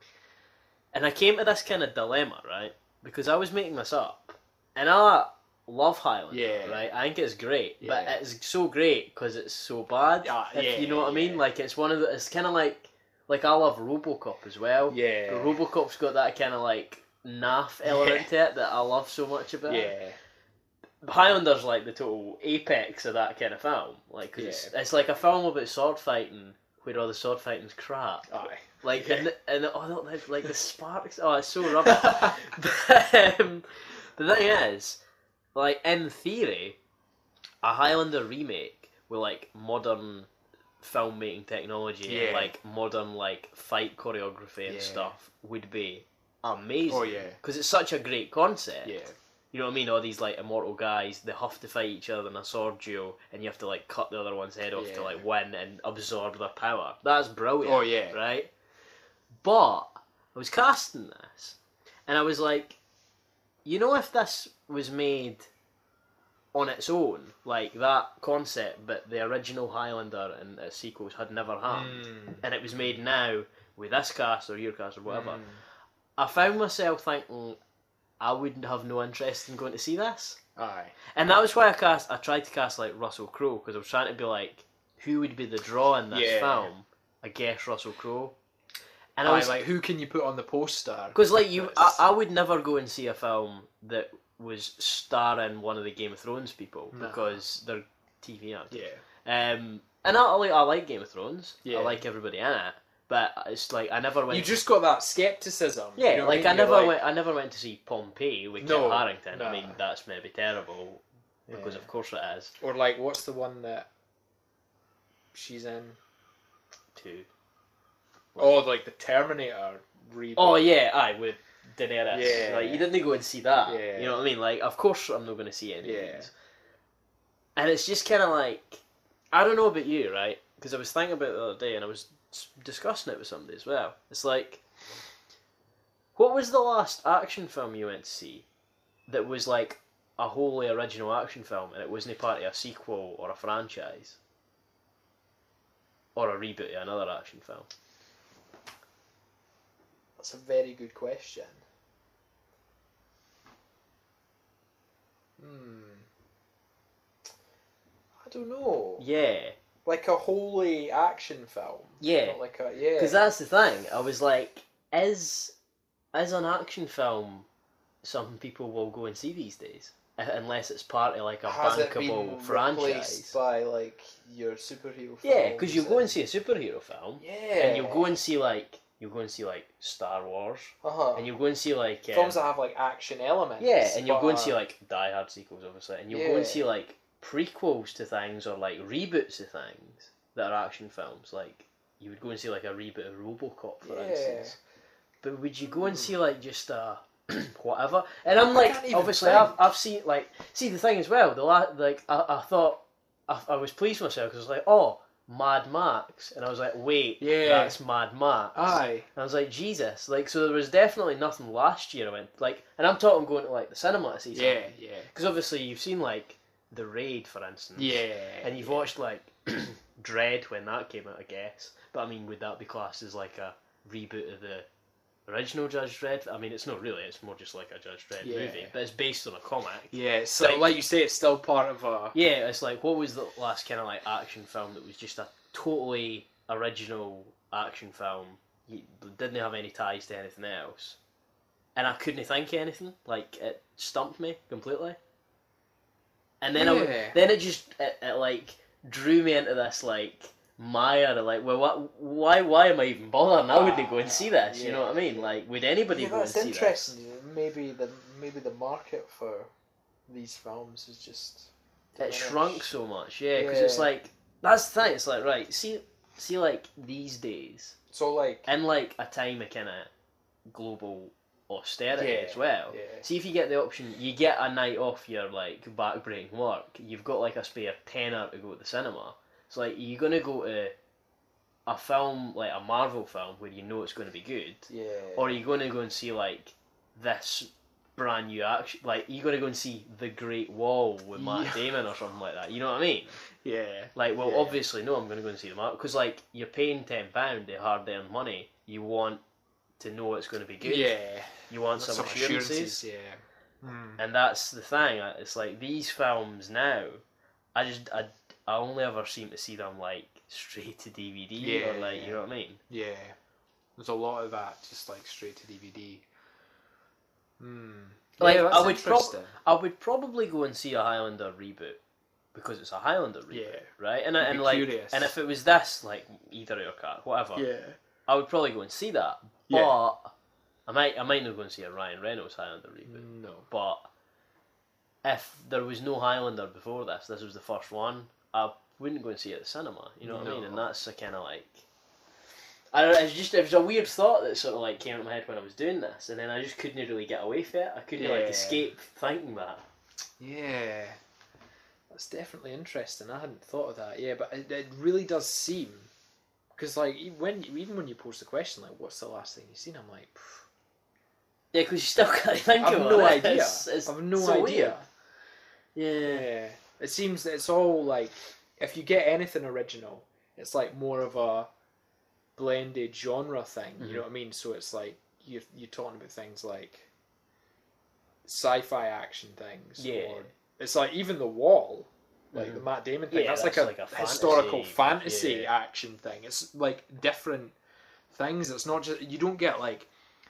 and I came to this kind of dilemma, right, because I was making this up, and I love Highlander, Yeah. right. I think it's great, but Yeah. it's so great because it's so bad. Ah, if yeah, you know what I mean? yeah. Like it's one of the. It's kind of like like I love RoboCop as well. Yeah. But RoboCop's got that kind of like naff element to it that I love so much about. it. Yeah. Highlander's like the total apex of that kind of film. Like, cause it's, it's like a film about sword fighting where all the sword fighting's crap. Aye. Like, Yeah. and, and oh, no, like, like the sparks. Oh, it's so rubbish. But, um, the thing is, like, in theory, a Highlander remake with like modern filmmaking technology Yeah. and like modern like fight choreography and Yeah. stuff would be amazing. Oh, yeah. Because it's such a great concept. Yeah. You know what I mean? All these like immortal guys, they have to fight each other in a sword duel, and you have to like cut the other one's head off Yeah. to like win and absorb their power. That's brilliant. Oh, yeah. Right? But I was casting this, and I was like, you know, if this was made on its own, like that concept, but the original Highlander and its sequels had never happened, Mm. and it was made now with this cast or your cast or whatever, Mm. I found myself thinking I wouldn't have no interest in going to see this. Aye. And that was why I cast. I tried to cast like Russell Crowe because I was trying to be like, who would be the draw in this Yeah. film? I guess Russell Crowe. And I Aye, was like, who can you put on the poster? because like you, I, That's- I would never go and see a film that was starring one of the Game of Thrones people Nah. because they're T V actors. Yeah. Um, and I, I like I like Game of Thrones. Yeah. I like everybody in it, but it's like I never went. You just got that skepticism. Yeah, you know what like I, I mean? You're never like, went. I never went to see Pompeii with No, Kit Harington. nah. I mean, that's maybe terrible because Yeah. of course it is. Or like, what's the one that she's in? Too. Oh, like the Terminator reboot. Oh yeah, aye with Daenerys. Yeah. Like you didn't go and see that. Yeah. You know what I mean? Like of course I'm not going to see any Yeah. of these. And it's just kind of like I don't know about you, right? Because I was thinking about it the other day and I was s- discussing it with somebody as well. It's like, what was the last action film you went to see that was like a wholly original action film and it wasn't part of a sequel or a franchise or a reboot of another action film? That's a very good question. Hmm. I don't know. Yeah. Like a wholly action film. Yeah. Not like a yeah. Because that's the thing. I was like, is is an action film something people will go and see these days? Uh, Unless it's part of like a Has it bankable been franchise. replaced by like your superhero films? Yeah, because you'll go and see a superhero film. Yeah. And you'll go and see like you'll go and see like Star Wars. uh-huh. And you'll go and see like um, films that have like action elements. yeah, and you'll but, go and uh, see like Die Hard sequels, obviously, and you'll go Yeah. and see like prequels to things or like reboots of things that are action films. Like you would go and see like a reboot of RoboCop, for Yeah. instance. But would you go and see like just uh whatever? And I'm I like, can't even obviously, think. I've I've seen like see the thing as well. The la- like I, I thought I, I was pleased with myself because I was like, oh, Mad Max, and I was like, wait, Yeah. that's Mad Max. Aye. And I was like, Jesus, like, so there was definitely nothing last year I went, like, and I'm talking going to, like, the cinema to see something. Yeah, yeah. Because obviously you've seen, like, The Raid, for instance. Yeah. And you've yeah. watched, like, Dread when that came out, I guess. But, I mean, would that be classed as, like, a reboot of the original Judge Dredd? I mean, it's not really, it's more just like a Judge Dredd Yeah. movie. But it's based on a comic. Yeah, so Like- like, you say, it's still part of a. Yeah, it's like, what was the last kind of, like, action film that was just a totally original action film? You didn't have any ties to anything else. And I couldn't think of anything. Like, it stumped me completely. And then I w- Yeah. then it just, it, it, like, drew me into this, like, mire of, like, well, what, why why am I even bothering? I wouldn't go and see this, you know what I mean? Like, would anybody Yeah, go and that's see interesting. this? Maybe the maybe the market for these films is just. It diminished. shrunk so much, yeah, because it's Yeah. like, that's the thing, it's like, right, see, see, like, these days, So like. in like a time of kind of global austerity Yeah, as well. yeah. See if you get the option, you get a night off your like backbreaking work. You've got like a spare tenner to go to the cinema. It's like you're gonna go to a film like a Marvel film where you know it's going to be good, Yeah. or are you going to go and see like this brand new action? Like you're going to go and see The Great Wall with Matt Yeah. Damon or something like that. You know what I mean? Yeah. Like, well, Yeah. obviously, no, I'm going to go and see them out because, like, you're paying ten pound, the hard-earned money. You want to know it's going to be good. Yeah. You want some, Some assurances. Yeah. Hmm. And that's the thing. It's like these films now. I just I, I only ever seem to see them like straight to D V D Yeah, or like yeah. you know what I mean. Yeah. There's a lot of that just like straight to D V D. Hmm. Like yeah, that's I would prob- interesting. I would probably go and see a Highlander reboot because it's a Highlander reboot, Yeah. right? And I'd and be like curious. and if it was this like either or cat whatever, Yeah. I would probably go and see that. Yeah. But I might I might not go and see a Ryan Reynolds Highlander reboot. No. But if there was no Highlander before this, this was the first one, I wouldn't go and see it at the cinema. You know what I mean? And No. that's a kind of like, I don't know, it's just it was a weird thought that sort of like came into my head when I was doing this, and then I just couldn't really get away from it. I couldn't like Yeah. escape thinking that. Yeah. That's definitely interesting. I hadn't thought of that. Yeah, but it, it really does seem because like e- when even when you pose the question like, "What's the last thing you've seen?" I'm like, "Pff, Yeah, because you still can't think I've about no it. idea. It's, it's I've no so idea." weird. Yeah. Yeah, it seems that it's all like if you get anything original, it's like more of a blended genre thing. You Mhm. know what I mean? So it's like you're you're talking about things like sci-fi action things. Yeah. Or it's like even The Wall, like Mhm. the Matt Damon thing. Yeah, that's, that's like a, like a historical fantasy, fantasy yeah. action thing. It's like different things. It's not just you don't get like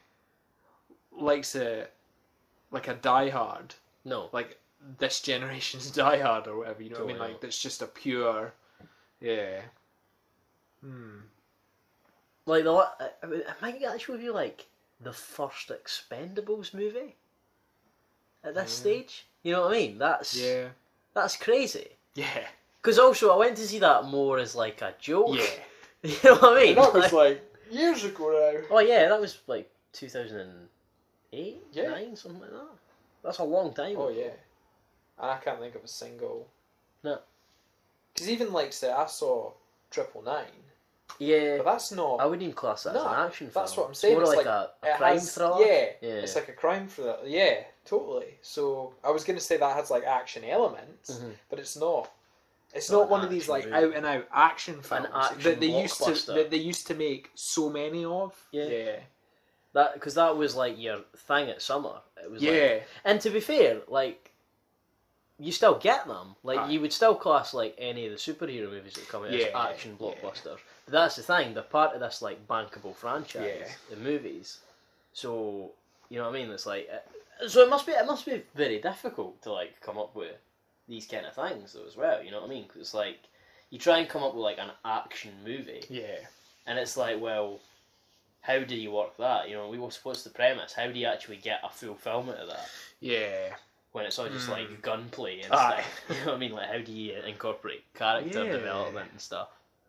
like a like a Die Hard. No. Like this generation's Die Hard or whatever, you know what I mean? Totally. Like that's just a pure, yeah. Hmm. Like the la- I mean, it might actually be like the first Expendables movie at this Yeah. stage. You know what I mean? That's Yeah. that's crazy. Yeah. Because also I went to see that more as like a joke. Yeah. You know what I mean? And that was Like- like years ago now. oh yeah, that was like two thousand eight, Yeah. nine, something like that. That's a long time. Oh ago. yeah. And I can't think of a single. No. Because even like say I saw Triple Nine. Yeah, But that's not. I wouldn't even class that as No, an action film. that's what I'm It's saying. more It's like, like, a, a it crime has- thriller. Yeah, Yeah. it's like a crime thriller. Yeah, totally. So I was going to say that has like action elements, Mhm. but it's not. It's Not not an one of these action like movie. out and out action films action that they used to blockbuster. that they used to make so many of. Yeah. yeah, That because that was like your thing at summer. It was like, yeah. and to be fair, like you still get them. Like Aye. you would still class like any of the superhero movies that come out Yeah, as action yeah. blockbusters. But that's the thing. They're part of this like bankable franchise, Yeah. the movies. So you know what I mean? It's like uh, so it must be it must be very difficult to like come up with these kind of things though as well. You know what I mean? 'Cause it's like you try and come up with like an action movie, Yeah. and it's like, well, how do you work that? You know, we what's what's the premise? How do you actually get a full film out of that? Yeah. When it's all just Mm. like gunplay and Aye. stuff. You know what I mean? Like, how do you incorporate character Yeah. development and stuff?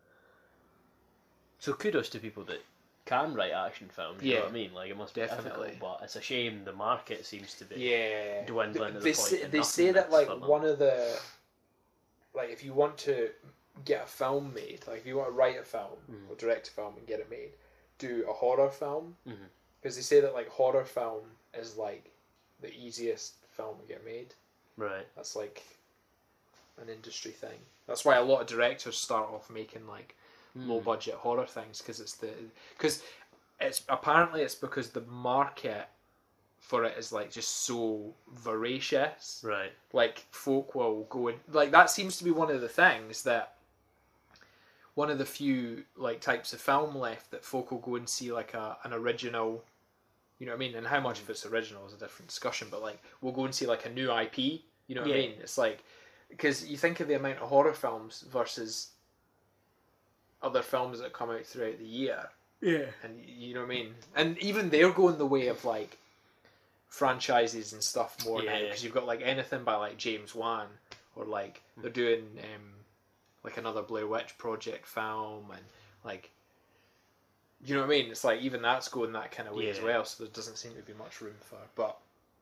So kudos to people that can write action films. You Yeah. know what I mean? Like, it must be Definitely. difficult, but it's a shame the market seems to be. Yeah. dwindling to the they point say, that they nothing say that makes like for them. one of the like if you want to get a film made, like if you want to write a film Mm. or direct a film and get it made, do a horror film Mhm. because they say that like horror film is like the easiest film to get made. Right. That's like an industry thing. That's why a lot of directors start off making like Mm. low budget horror things because it's the because it's apparently it's because the market for it is like just so voracious. Right. Like folk will go in like that seems to be one of the things that one of the few like types of film left that folk will go and see like a an original, you know what I mean, and how much of it's original is a different discussion, but like we'll go and see like a new I P, you know what Yeah. I mean. It's like because you think of the amount of horror films versus other films that come out throughout the year, Yeah. and you know what I mean, and even they're going the way of like franchises and stuff more now Yeah. because you've got like anything by like James Wan or like they're doing um, like another Blair Witch Project film and like you know what I mean. It's like even that's going that kind of way as Yeah. well. So there doesn't seem to be much room for. But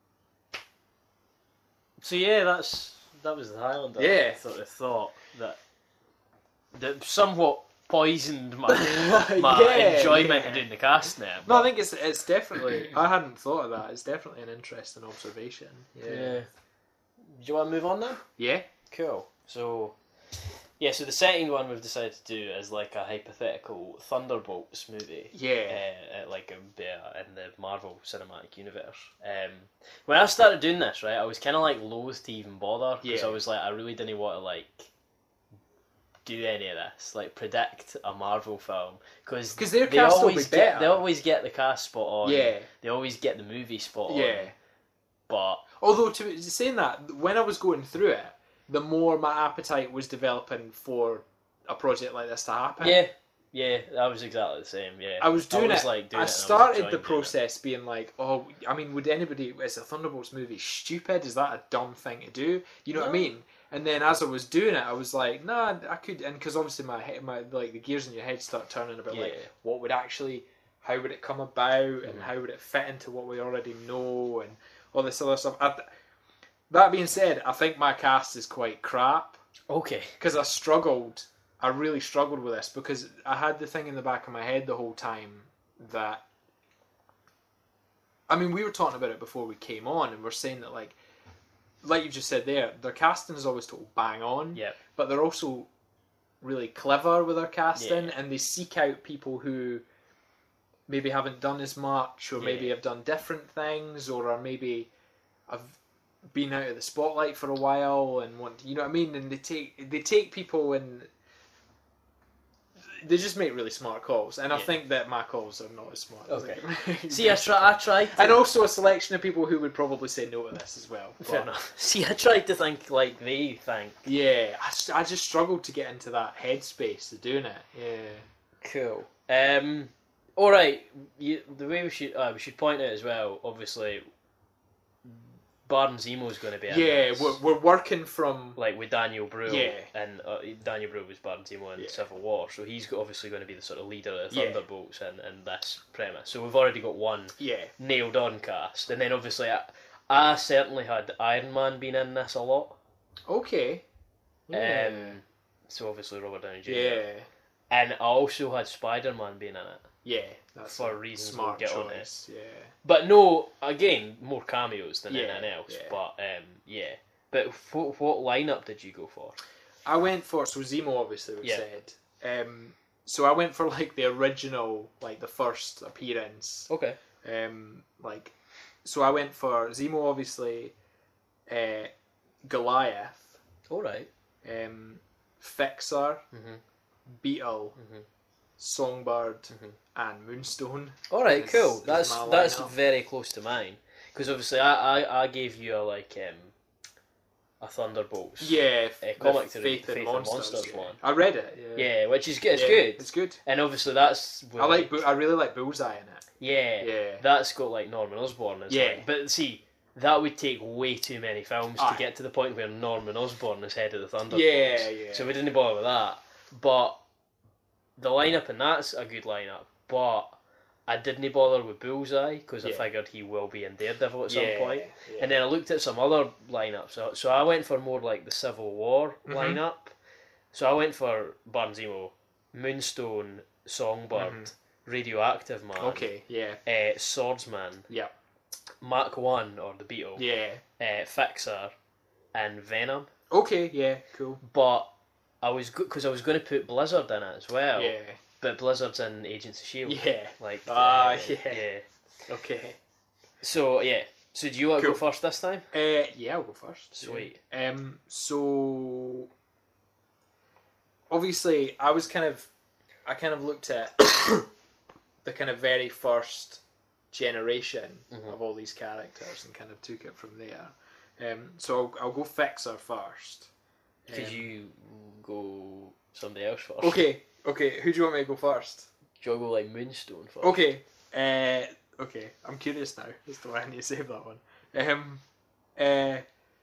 So yeah, that's that was the Highlander. Yeah. Sort of thought that that somewhat poisoned my my Yeah, enjoyment yeah. of doing the cast now. no, I think it's it's definitely. I hadn't thought of that. It's definitely an interesting observation. yeah. Yeah. Do you want to move on now? Yeah. Cool. So, yeah, so the second one we've decided to do is like a hypothetical Thunderbolts movie. Yeah. Uh, like a, uh, in the Marvel Cinematic Universe. Um, when I started doing this, right, I was kind of like loath to even bother because Yeah. I was like, I really didn't want to like do any of this, like predict a Marvel film because 'Cause their cast will always be get better. they always get the cast spot on. Yeah. They always get the movie spot on. Yeah. But Although, to saying that, when I was going through it, the more my appetite was developing for a project like this to happen. yeah, yeah, that was exactly the same. Yeah, I was doing was, it. like, doing I it and started enjoying the doing it. process being like, oh, I mean, would anybody? Is a Thunderbolts movie stupid? Is that a dumb thing to do? You know what I No. mean? And then as I was doing it, I was like, nah, I could, and because obviously my head, my like the gears in your head start turning a bit. Like, Yeah. what would actually, how would it come about, and Mhm. how would it fit into what we already know, and all this other stuff. I, that being said, I think my cast is quite crap Okay. because I struggled. I really struggled with this because I had the thing in the back of my head the whole time that. I mean, we were talking about it before we came on, and we're saying that like, like you just said there, their casting is always total bang on. Yep. But they're also really clever with their casting, Yeah. and they seek out people who maybe haven't done as much, or maybe Yeah. have done different things, or are maybe have been out of the spotlight for a while and want, you know what I mean? And they take they take people and they just make really smart calls, and I Yeah. think that my calls are not as smart. as Okay. they- See, I try. I tried. To, and also a selection of people who would probably say no to this as well. Fair But- enough. See, I tried to think like they think. Yeah, I, s- I just struggled to get into that headspace of doing it. Yeah. Cool. Um. All right. You, the way we should uh, we should point out as well. Obviously, Barnes Emo's going to be. In Yeah, this. we're, we're working from. Like with Daniel Brühl, Yeah. and uh, Daniel Brühl was Barnes Emo in Yeah. Civil War, so he's go- obviously going to be the sort of leader of the Yeah. Thunderbolts and, and this premise. So we've already got one Yeah. nailed on cast, and then obviously I, I certainly had Iron Man being in this a lot. Okay. Yeah. Um, so obviously Robert Downey Junior yeah. and I also had Spider-Man being in it. Yeah, that's for a reasons smart we'll get on it. choice. Yeah. But no, again, more cameos than Yeah, anything else. yeah. But um, yeah. But what, what lineup did you go for? I went for so Zemo obviously we Yeah. said. Um, so I went for like the original, like the first appearance. Okay. Um, like, so I went for Zemo obviously, uh, Goliath, All right. um, Fixer, Mhm. Beetle, Mhm. Songbird, Mhm. and Moonstone. All right. Is- Cool. is That's my that's lineup. very close to mine because obviously I, I, I gave you a like um, a Thunderbolts. Yeah, Uh, the comic to Faith, read, and Faith and Monsters, Monsters yeah. one. I read it. Yeah, Yeah, which is good. It's Yeah, good. It's good. And obviously that's I like. Bu- I really like Bullseye in it. yeah, Yeah. that's got like Norman Osborn. As Yeah. like, but see, that would take way too many films Aye. to get to the point where Norman Osborn is head of the Thunderbolts. Yeah, yeah. So we didn't bother with that. But the lineup in that's a good lineup. But I didn't bother with Bullseye because I Yeah. figured he will be in Daredevil at some Yeah, point. yeah. And then I looked at some other lineups. So, so I went for more like the Civil War Mhm. lineup. So I went for Barnes Zemo, Moonstone, Songbird, Mhm. Radioactive Man, Okay. Yeah. uh, Swordsman, Yeah. Mark One or the Beetle, Yeah. uh, Fixer, and Venom. Okay. Yeah. Cool. But I was because I was going to put Blizzard in it as well. Yeah. But Blizzard's in Agents of Shield. Yeah. Like Ah, uh, yeah. yeah. Okay. So yeah. So do you want to Cool. go first this time? Uh, yeah, I'll go first. Sweet. Yeah. Um. So obviously, I was kind of, I kind of looked at the kind of very first generation Mhm. of all these characters and kind of took it from there. Um. So I'll, I'll go Fixer first. Could Um, you go somebody else first? Okay. Okay. Who do you want me to go first? Do you want to go like Moonstone first? Okay. Uh, okay. I'm curious now as to why I need to save that one. Um, uh,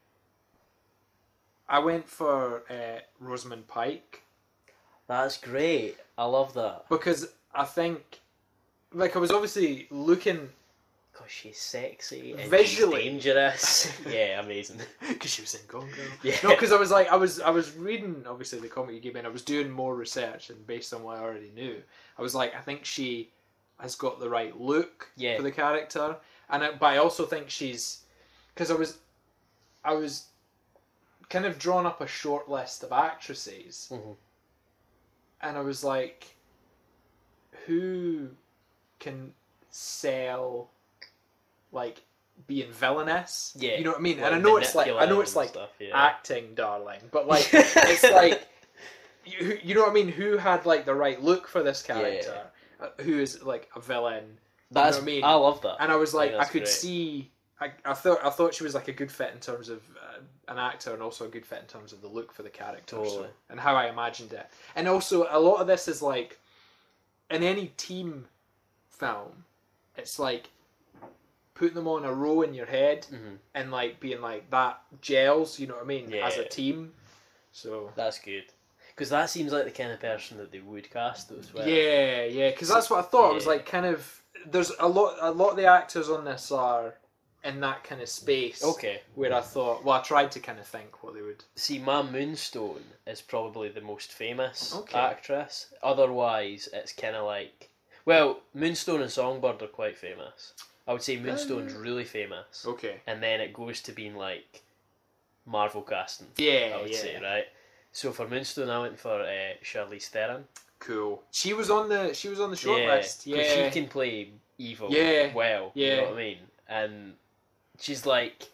I went for uh, Rosamund Pike That's great. I love that. because I think, like, I was obviously looking Because she's sexy and Visually. she's dangerous. Yeah, amazing. because she was in Gone Girl. Yeah. No, because I was like, I was, I was reading obviously the comic you gave me, and I was doing more research, and based on what I already knew, I was like, I think she has got the right look Yeah. for the character, and I, but I also think she's because I was, I was kind of drawn up a short list of actresses, Mhm. and I was like, who can sell like being villainous? Yeah. You know what I mean? Like and I know it's like I know manipulative it's and like stuff, yeah. acting, darling, but like it's like you, you know what I mean? Who had like the right look for this character? Uh, who is like a villain? That's, you know what I mean? I love that. And I was like, I, that's could great. see. I, I thought I thought she was like a good fit in terms of uh, an actor, and also a good fit in terms of the look for the character, so- Totally. and how I imagined it. And also, a lot of this is like in any team film, it's like putting them on a row in your head Mhm. and like being like that gels. You know what I mean? As a Yeah. team. So That's good. Because that seems like the kind of person that they would cast as well. yeah, yeah. Because that's what I thought. It was Yeah. like kind of there's a lot. A lot of the actors on this are in that kind of space. Okay. Where I thought, well, I tried to kind of think what they would. See, my Moonstone is probably the most famous Okay. actress. Otherwise, it's kind of like... Well, Moonstone and Songbird are quite famous. I would say Moonstone's Uh, really famous. Okay. And then it goes to being like Marvel casting, Yeah, I would yeah. say, right? So for Moonstone, I went for uh, Charlize Theron. Cool. She was on the. She was on the short yeah, list. 'cause Yeah. she can play evil Yeah, well. You yeah. know what I mean? And she's like,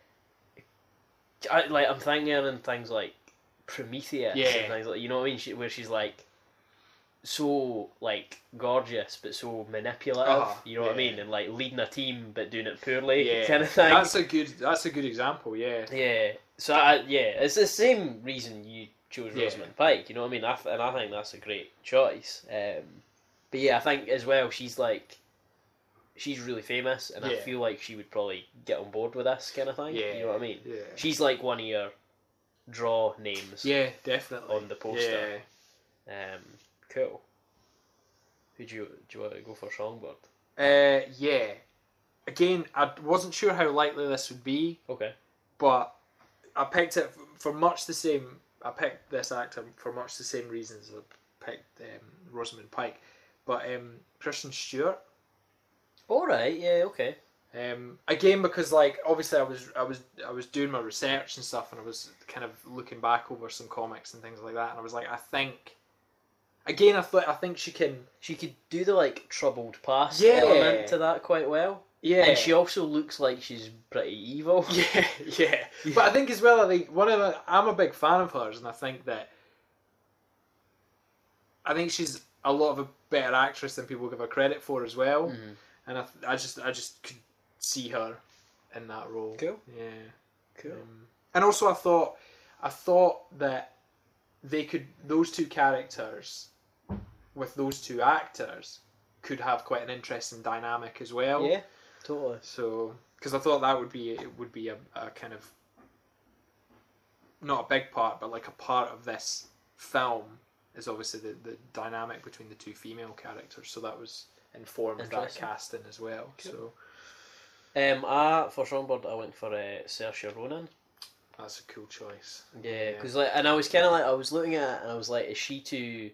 I, like I'm thinking in things like Prometheus Yeah. and things like, you know what I mean? She, where she's like so like gorgeous but so manipulative. Uh-huh, You know what I yeah. mean? And like leading a team but doing it poorly, Yeah. kind of thing. That's a good. That's a good example. Yeah. Yeah. So I, yeah, it's the same reason you chose Yeah. Rosamund Pike. You know what I mean? I th- and I think that's a great choice. Um, but yeah, I think as well she's like, she's really famous, and I Yeah. feel like she would probably get on board with this kind of thing. Yeah. You know what I mean? Yeah. She's like one of your draw names. Yeah, definitely. On the poster. Yeah. Um, cool. Who do you do you want to go for Songbird? Uh, yeah. Again, I wasn't sure how likely this would be, Okay. but I picked it for much the same. I picked this actor for much the same reasons I picked um, Rosamund Pike, but um, Kristen Stewart. All right, yeah, okay. Um, again, because like obviously I was I was I was doing my research and stuff, and I was kind of looking back over some comics and things like that, and I was like, I think. Again, I thought I think she can. She could do the like troubled past Yeah. element to that quite well. Yeah, And she also looks like she's pretty evil. Yeah, yeah. But I think as well, I think one of the, I'm a big fan of hers, and I think that I think she's a lot of a better actress than people give her credit for as well. Mm-hmm. And I, I just, I just could see her in that role. Cool. Yeah. Cool. Um, and also, I thought, I thought that they could, those two characters, with those two actors, could have quite an interesting dynamic as well. Yeah, totally. So, because I thought that would be it would be a, a kind of not a big part, but like a part of this film is obviously the, the dynamic between the two female characters. So that was informed that Interesting. casting as well. Cool. So Um, I for Songbird, I went for uh, Saoirse Ronan. that's a cool choice. Yeah, because like, and I was kind of like, I was looking at it and I was like, is she too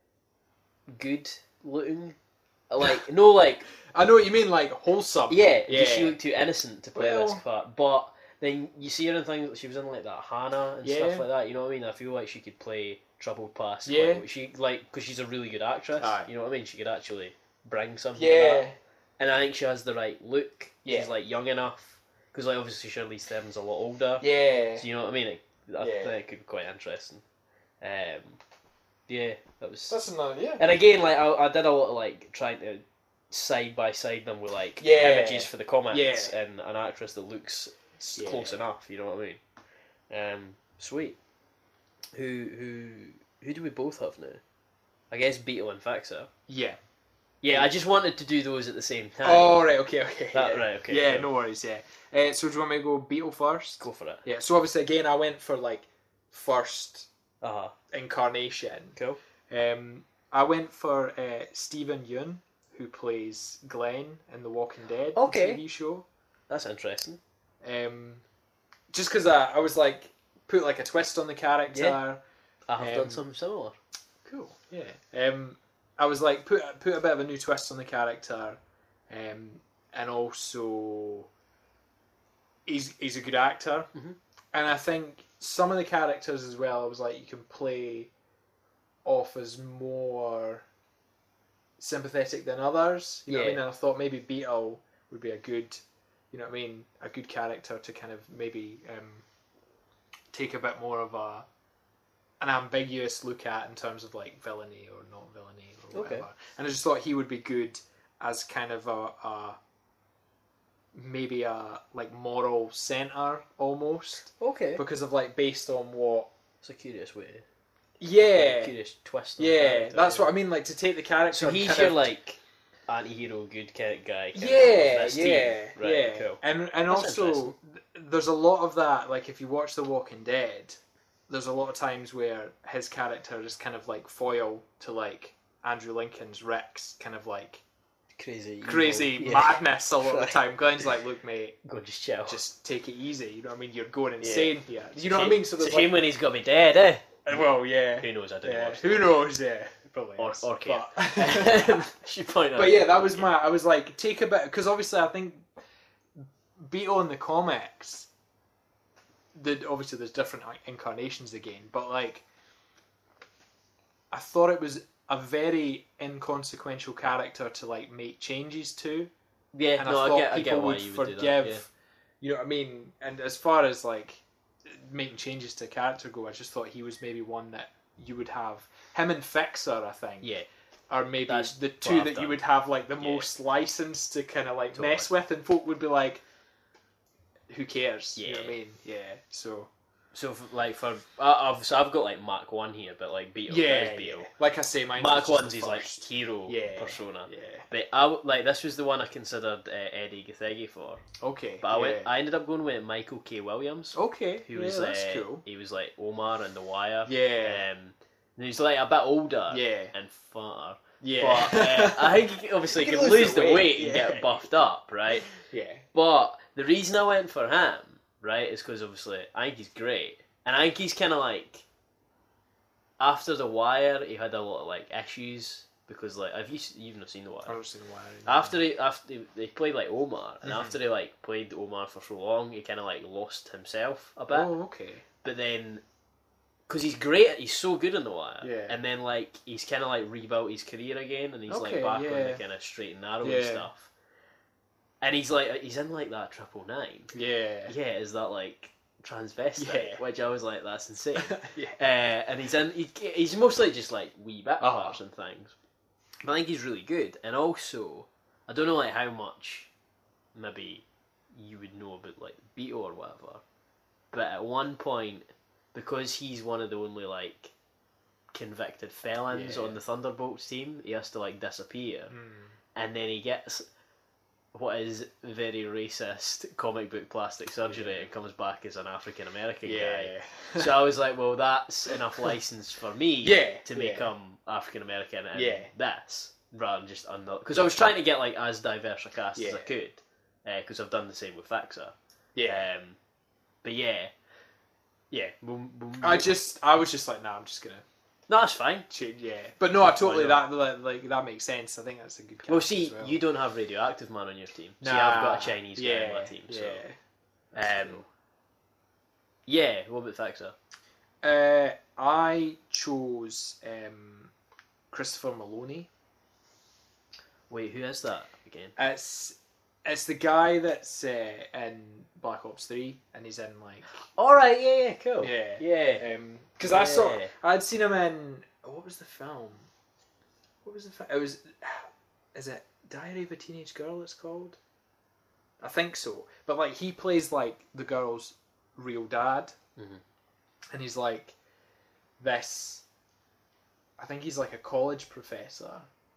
good looking? Like, no, like, I know what you mean, like wholesome. yeah, yeah. does she look too innocent to play Well- this part? But then you see her in things, she was in like that Hannah and Yeah. stuff like that, you know what I mean? I feel like she could play troubled past. Yeah. Quite, she, like, because she's a really good actress, Aye. you know what I mean? She could actually bring something to Yeah. that. And I think she has the right look. Yeah. She's like young enough. Because like obviously Shirley Theron's a lot older. Yeah. So you know what I mean? It, I Yeah. think it could be quite interesting. Um, yeah, that was. That's another, yeah. And again, like I, I did a lot of like trying to side by side them with like Yeah. images for the comics Yeah. and an actress that looks s Yeah. close enough. You know what I mean? Um, sweet. Who who who do we both have now? I guess Beetle and Fixer. Yeah. Yeah, I just wanted to do those at the same time. Oh, right, okay, okay. That- yeah. right, okay, Yeah, cool. no worries, yeah. Uh, so do you want me to go Beetle first? Go for it. Yeah, so obviously, again, I went for, like, first Uh huh. incarnation. Cool. Um, I went for uh, Stephen Yeun, who plays Glenn in The Walking Dead Okay. T V show. That's interesting. Um, just because I, I was, like, put, like, a twist on the character. Yeah. I have Um, done something similar. Cool. Yeah. Um, I was like put put a bit of a new twist on the character, um, and also he's he's a good actor, Mhm. and I think some of the characters as well. I was like you can play off as more sympathetic than others. You know what I Yeah. mean? And I thought maybe Beetle would be a good, you know what I mean, a good character to kind of maybe um, take a bit more of a an ambiguous look at in terms of like villainy or not villainy or Okay. whatever. And I just thought he would be good as kind of a, a maybe a like moral center almost Okay. because of like based on what It's a curious way. yeah Like a curious twist. On the yeah character, that's yeah. what I mean, like to take the character So and he's kind your of- like anti-hero good kind of guy. Kind of, yeah of this yeah team. Right, yeah Cool. and and That's also interesting. th- there's a lot of that, like if you watch The Walking Dead, there's a lot of times where his character is kind of like foil to like Andrew Lincoln's Rick's kind of like Crazy. evil. crazy Yeah. madness a lot of the Right. time. Glenn's like, look mate, Go just chill. just take it easy, you know what I mean, you're going insane here, It's you know a what I shame- mean, so it's there's a shame like, when he's got me dead, eh? well yeah Who knows? I didn't yeah watch. who knows, yeah probably Or is. or care. But- Should point out. But yeah, that was my. I was like, take a bit because obviously I think Beetle in the comics, the obviously there's different like, incarnations again, but like, I thought it was a very inconsequential character to like make changes to, Yeah. and no, I I thought get. I people get why would you would forgive. do that. Yeah. You know what I mean? And as far as like making changes to character go, I just thought he was maybe one that you would have him and Fixer. I think Yeah. are maybe That's the what two I've that you done. would have like the Yeah. most license to kind of like Totally. mess with, and folk would be like, "Who cares?" You know what I Yeah. mean? Yeah. So So for, like for I- I've so I've got like Mark One here, but like Beetle yeah, is Beetle. yeah. Like I say, mine. Mark was just One's the his like first. hero Yeah. persona. Yeah. But I w- like this was the one I considered uh, Eddie Gathegi for. Okay. But I yeah. went. I ended up going with Michael K. Williams. Okay. Who yeah, was that's uh, cool. He was like Omar in The Wire. Yeah. Um, and he's like a bit older. Yeah. And fatter. Yeah. But uh, I think he obviously He can can lose, lose the the weight, weight, and yeah. get buffed up, right? yeah. But the reason I went for him, right, is because obviously I think he's great, and I think he's kind of like after The Wire, he had a lot of like issues because like have you you've not seen The Wire? I've not seen The Wire. After he after he, they played like Omar, and Mhm. after he like played Omar for so long, he kind of like lost himself a bit. Oh, okay. But then, because he's great, he's so good in The Wire. Yeah. And then like he's kind of like rebuilt his career again, and he's Okay, like back on yeah. the kind of straight and narrow and Yeah. stuff. And he's like he's in like that Triple Nine. Yeah. Yeah, is that like transvestite? Yeah. Which I was like, that's insane. yeah. Uh, and he's in. He, he's mostly just like wee bit Uh-huh. parts and things. But I think he's really good. And also, I don't know like how much maybe you would know about like Beto or whatever. But at one point, because he's one of the only like convicted felons Yeah. on the Thunderbolts team, he has to like disappear, Mm. and then he gets what is very racist comic book plastic surgery Yeah. and comes back as an African American Yeah. guy. So I was like, well, that's enough license for me Yeah, to yeah. become African American in Yeah. this, rather than just under. Because I was trying to get like as diverse a cast as I Yeah. could, because I've done the same with Fixer. Yeah. Um, but yeah, yeah. We'll, we'll, I just, I was just like, nah, I'm just gonna no, that's fine. change. Yeah. But no, I totally not? that like, like that makes sense. I think that's a good. Well, cast see, as well. you don't have Radioactive Man on your team. See, Nah, I've got a Chinese guy yeah, on my team. So, Yeah. That's um, cool. yeah. What about Fixer? Uh, I chose um, Christopher Maloney. Wait, who is that again? It's it's the guy that's uh, in Black Ops three, and he's in like All right, yeah, yeah, cool. yeah, Yeah. because I saw Yeah. I'd seen him in what was the film? What was the film? It was is it Diary of a Teenage Girl? It's called. I think so, but like he plays like the girl's real dad, Mhm. and he's like this. I think he's like a college professor.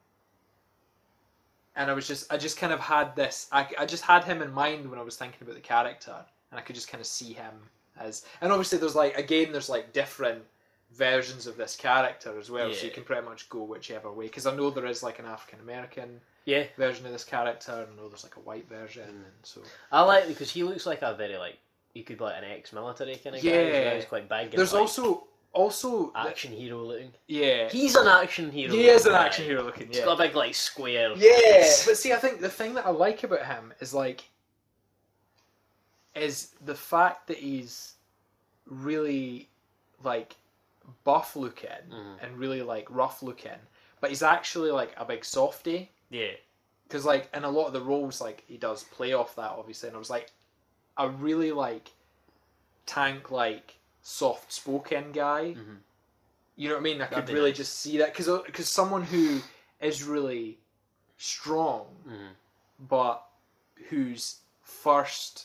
And I was just, I just kind of had this, I, I just had him in mind when I was thinking about the character, and I could just kind of see him as, and obviously there's like, again, there's like different versions of this character as well, so Yeah. you can pretty much go whichever way, because I know there is like an African American Yeah. version of this character, and I know there's like a white version, and so. I like because he looks like a very like he could be like an ex-military kind of guy. Yeah. As well. He's quite big. And, There's like, also, also, the- action hero looking. yeah. He's an action hero. He is an guy. action hero looking, He's yeah. got a big like square. Yeah, face. but see, I think the thing that I like about him is like, is the fact that he's really like buff looking Mhm. and really like rough looking, but he's actually like a big softie. Yeah. Because like in a lot of the roles, like he does play off that obviously, and I was like, a really like tank like soft spoken guy. Mhm. You know what I mean? I That'd could be really nice. just see that because because someone who is really strong, Mhm. but whose first,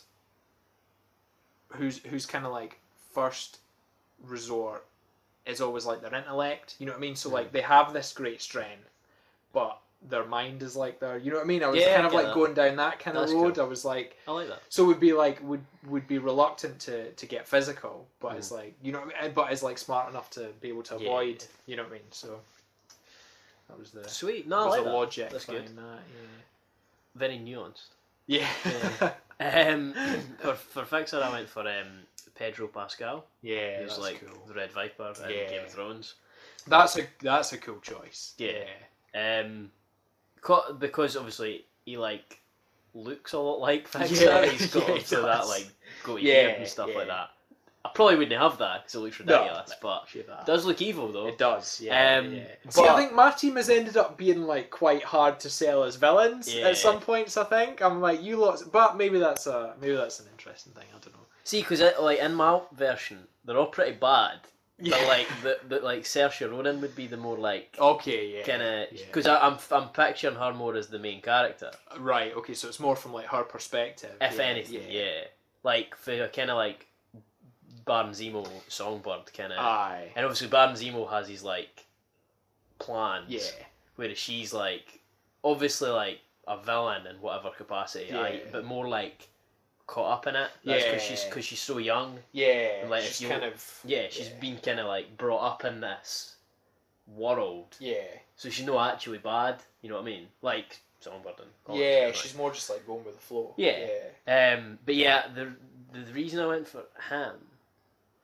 who's who's kind of like first resort is always like their intellect. You know what I mean? So like they have this great strength, but their mind is like their. You know what I mean? I was Yeah, I kind of get like that. going down that kind That's of road. cool. I was like. I like that. So would be like would would be reluctant to, to get physical, but Mm. it's like you know, what I mean? But is like smart enough to be able to Yeah. avoid. You know what I mean? So that was the Sweet. No, that I was like the that. logic That's behind good. that. Very nuanced. Yeah, Yeah. Um, for for Fixer, I went for um, Pedro Pascal. yeah, Who's that's like cool. the Red Viper in Yeah. Game of Thrones. That's a that's a cool choice. Yeah. Um, co- because obviously he like looks a lot like Fixer. Yeah, He's got yeah, he to that does. like goatee Yeah, beard and stuff yeah. like that. I probably wouldn't have that because it looks No, ridiculous, but Shit, that. it does look evil though. It does, yeah. Um, yeah. but- See, I think my team has ended up being like quite hard to sell as villains Yeah. at some points. I think I'm like you lots, but maybe that's a maybe that's an interesting thing. I don't know. See, because like in my version, they're all pretty bad. But like the, the like Saoirse Ronan would be the more like Okay, yeah. kind of yeah. because I'm I'm picturing her more as the main character. Right. Okay. So it's more from like her perspective. If yeah, anything, yeah. Like for kind of like Baron Zemo Songbird kind of, Aye. and obviously Baron Zemo has his like plans. Yeah. Whereas she's like obviously like a villain in whatever capacity, Yeah. aye, but more like caught up in it. That's because she's Yeah. because she's so young. Yeah. Like, she's if you- kind of. Yeah, she's Yeah. been kind of like brought up in this world, Yeah. so she's not actually bad. You know what I mean? Like Songbird and Collins, Yeah. like. She's more just like going with the flow. Yeah. Yeah. Um, but yeah, the, the the reason I went for him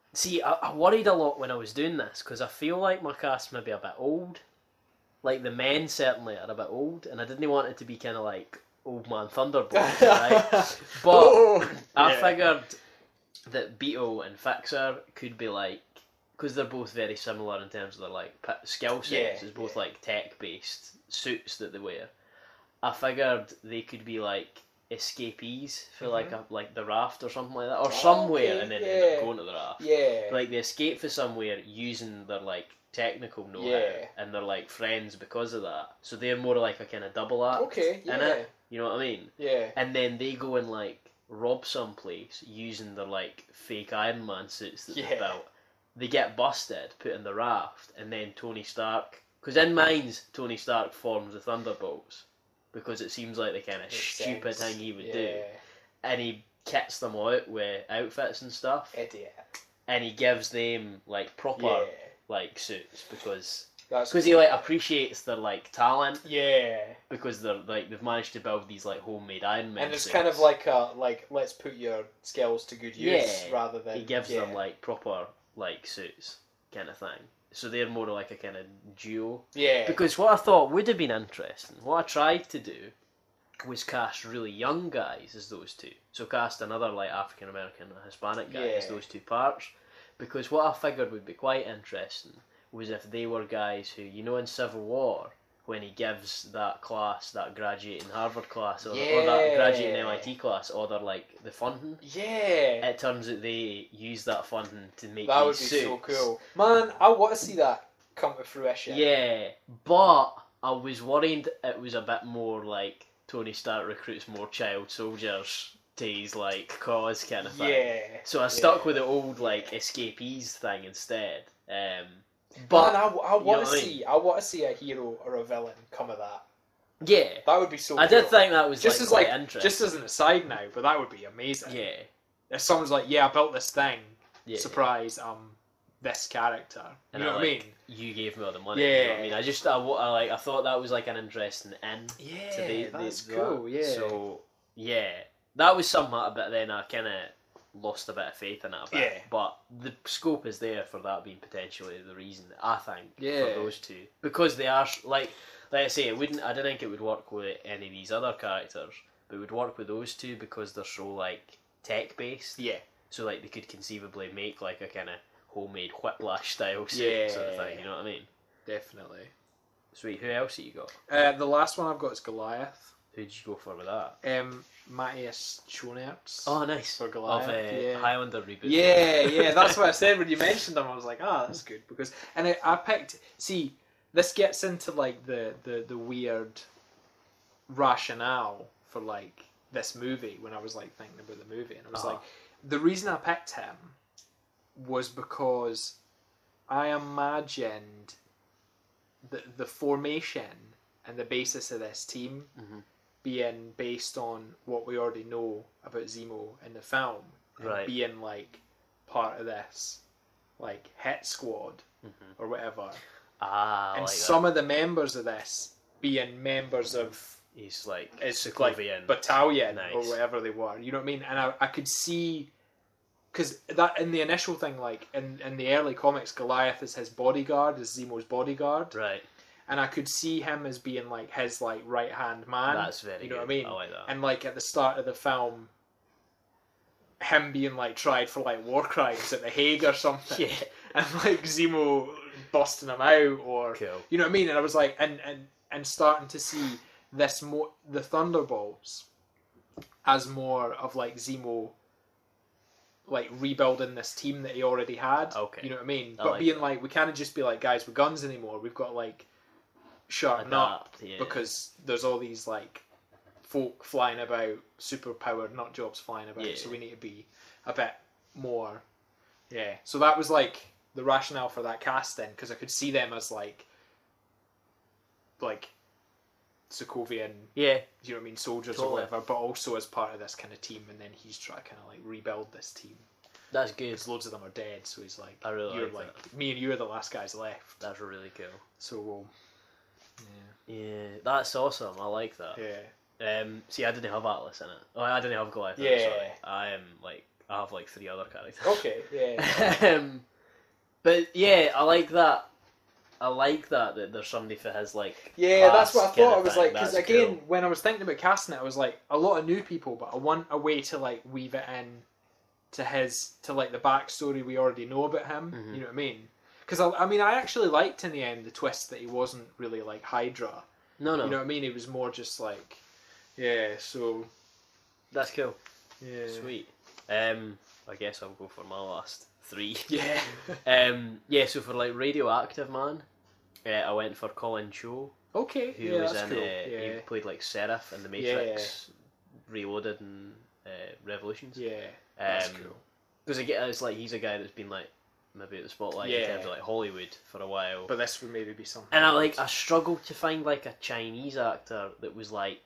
See, I, I worried a lot when I was doing this because I feel like my cast may be a bit old. Like the men certainly are a bit old, and I didn't want it to be kind of like Old Man Thunderbolt, right? But Oh, I yeah. figured that Beetle and Fixer could be like, because they're both very similar in terms of their like p- skill sets. Yeah, It's both yeah. like tech based suits that they wear. I figured they could be like escapees for Mhm. like a, like the raft or something like that, or Oh, somewhere, okay, and then yeah. end up going to the raft. Yeah. Like they escape for somewhere using their like technical know-how, Yeah. and they're like friends because of that. So they're more like a kind of double act Okay, in yeah. it. You know what I mean? Yeah. And then they go and like rob some place using their like fake Iron Man suits that Yeah. they built. They get busted, put in the raft, and then Tony Stark. Because in Mines, Tony Stark forms the Thunderbolts because it seems like the kind of Makes stupid sense. thing he would yeah. do. And he kits them out with outfits and stuff, Idiot. and he gives them like proper Yeah. like suits because That's because he like appreciates their like talent Yeah. because they're like they've managed to build these like homemade Iron Man And it's suits. kind of like a like let's put your skills to good use Yeah. rather than he gives yeah. them like proper like suits kind of thing. So they're more like a kind of duo. yeah. Because what I thought would have been interesting, what I tried to do was cast really young guys as those two. So cast another like African American and Hispanic guy as Yeah. those two parts. Because what I figured would be quite interesting was if they were guys who, you know, in Civil War, when he gives that class, that graduating Harvard class, or, or that Yeah. graduating M I T class, or they're like the funding, yeah. it turns out they use that funding to make That would be these suits. so cool. Man, I want to see that come to fruition. Yeah, but I was worried it was a bit more like Tony Stark recruits more child soldiers to his like cause kind of thing. Yeah. So I stuck yeah. with the old like escapees thing instead. Um, but Man, I, I you want know to what I mean? see I want to see a hero or a villain come of that. yeah, That would be so I cool. did think that was just like, as quite like interesting. just as an aside now, but that would be amazing. yeah, If someone's like, "Yeah, I built this thing. yeah. Surprise, um, this character." You And know I, what I like, mean? You gave me all the money. You know what I Yeah. mean, I just I, wa- I like I thought that was like an interesting in. Yeah, to the, that's the, cool. that. Yeah. So yeah, that was something, but then I kind of lost a bit of faith in it a bit. Yeah. But the scope is there for that being potentially the reason I think Yeah. for those two, because they are like like I say, it wouldn't. I don't think it would work with any of these other characters, but it would work with those two because they're so like tech based. yeah. So like they could conceivably make like a kind of homemade Whiplash style suit Yeah. sort of thing. You know what I mean? Definitely. Sweet. Who else have you got? Uh, the last one I've got is Goliath. Who'd you go for with that? Um, Matthias Schoenaerts. Oh, nice. For Of Goliath. uh, yeah. Highlander reboot. Yeah, yeah, that's what I said when you mentioned them. I was like, ah, that's good because, and I, I picked. See, this gets into like the, the the weird rationale for like this movie when I was like thinking about the movie, and I was Uh-huh. like, the reason I picked him was because I imagined the the formation and the basis of this team Mhm. being based on what we already know about Zemo in the film, and Right. being like part of this like hit squad Mhm. or whatever, Ah, I and like some of the members of this being members of that. He's like it's Sokovian. like battalion or Nice. whatever they were. You know what I mean? And I, I could see because that in the initial thing, like in in the early comics, Goliath is his bodyguard, is Zemo's bodyguard, Right. and I could see him as being like his like right hand man. That's very you know good. what I mean? I like that. And like at the start of the film, him being like tried for like war crimes at the Hague or something, Yeah. and like Zemo busting him out, or Cool. you know what I mean? And I was like, and and and starting to see this more the Thunderbolts as more of like Zemo, like rebuilding this team that he already had. Okay. You know what I mean? I But like being that. like, we can't just be like guys with guns anymore. We've got to like sharpen up Adapt, yeah. because there's all these like folk flying about, super powered nut jobs flying about. Yeah. So we need to be a bit more. Yeah. So that was like the rationale for that casting because I could see them as like like Sokovian, Yeah. you know what I mean, soldiers Totally. or whatever, but also as part of this kind of team, and then he's trying to kind of like rebuild this team That's good. because loads of them are dead. So he's like, I really you're like like me and you are the last guys left. That's really cool. So we'll, Yeah, that's awesome. I like that. yeah, yeah, Um, see, I didn't have Atlas in it. Oh, I didn't have Goliath. in Yeah. it, sorry. I am like I have like three other characters. Okay, yeah. um, but yeah, I like that. I like that that there's somebody for his like. Yeah, that's what I past kinda thought. I was thing. like, because That's again, cool. when I was thinking about casting it, I was like, a lot of new people, but I want a way to like weave it in to his to like the backstory we already know about him. Mhm. You know what I mean? Because I, I mean, I actually liked in the end the twist that he wasn't really like Hydra. No, no, You know what I mean? He was more just like, yeah. So that's cool. yeah, Sweet. Um, I guess I'll go for my last three. yeah. um, yeah. So for like Radioactive Man, uh, I went for Colin Cho, Okay, who yeah, was that's in. cool. Uh, yeah, He played like Seraph in the Matrix, Reloaded, and uh, Revolutions. yeah, that's Um, cool. Because again, it's like he's a guy that's been like maybe at the spotlight in Yeah. terms of like Hollywood for a while. But this would maybe be something. And I like else. I struggled to find like a Chinese actor that was like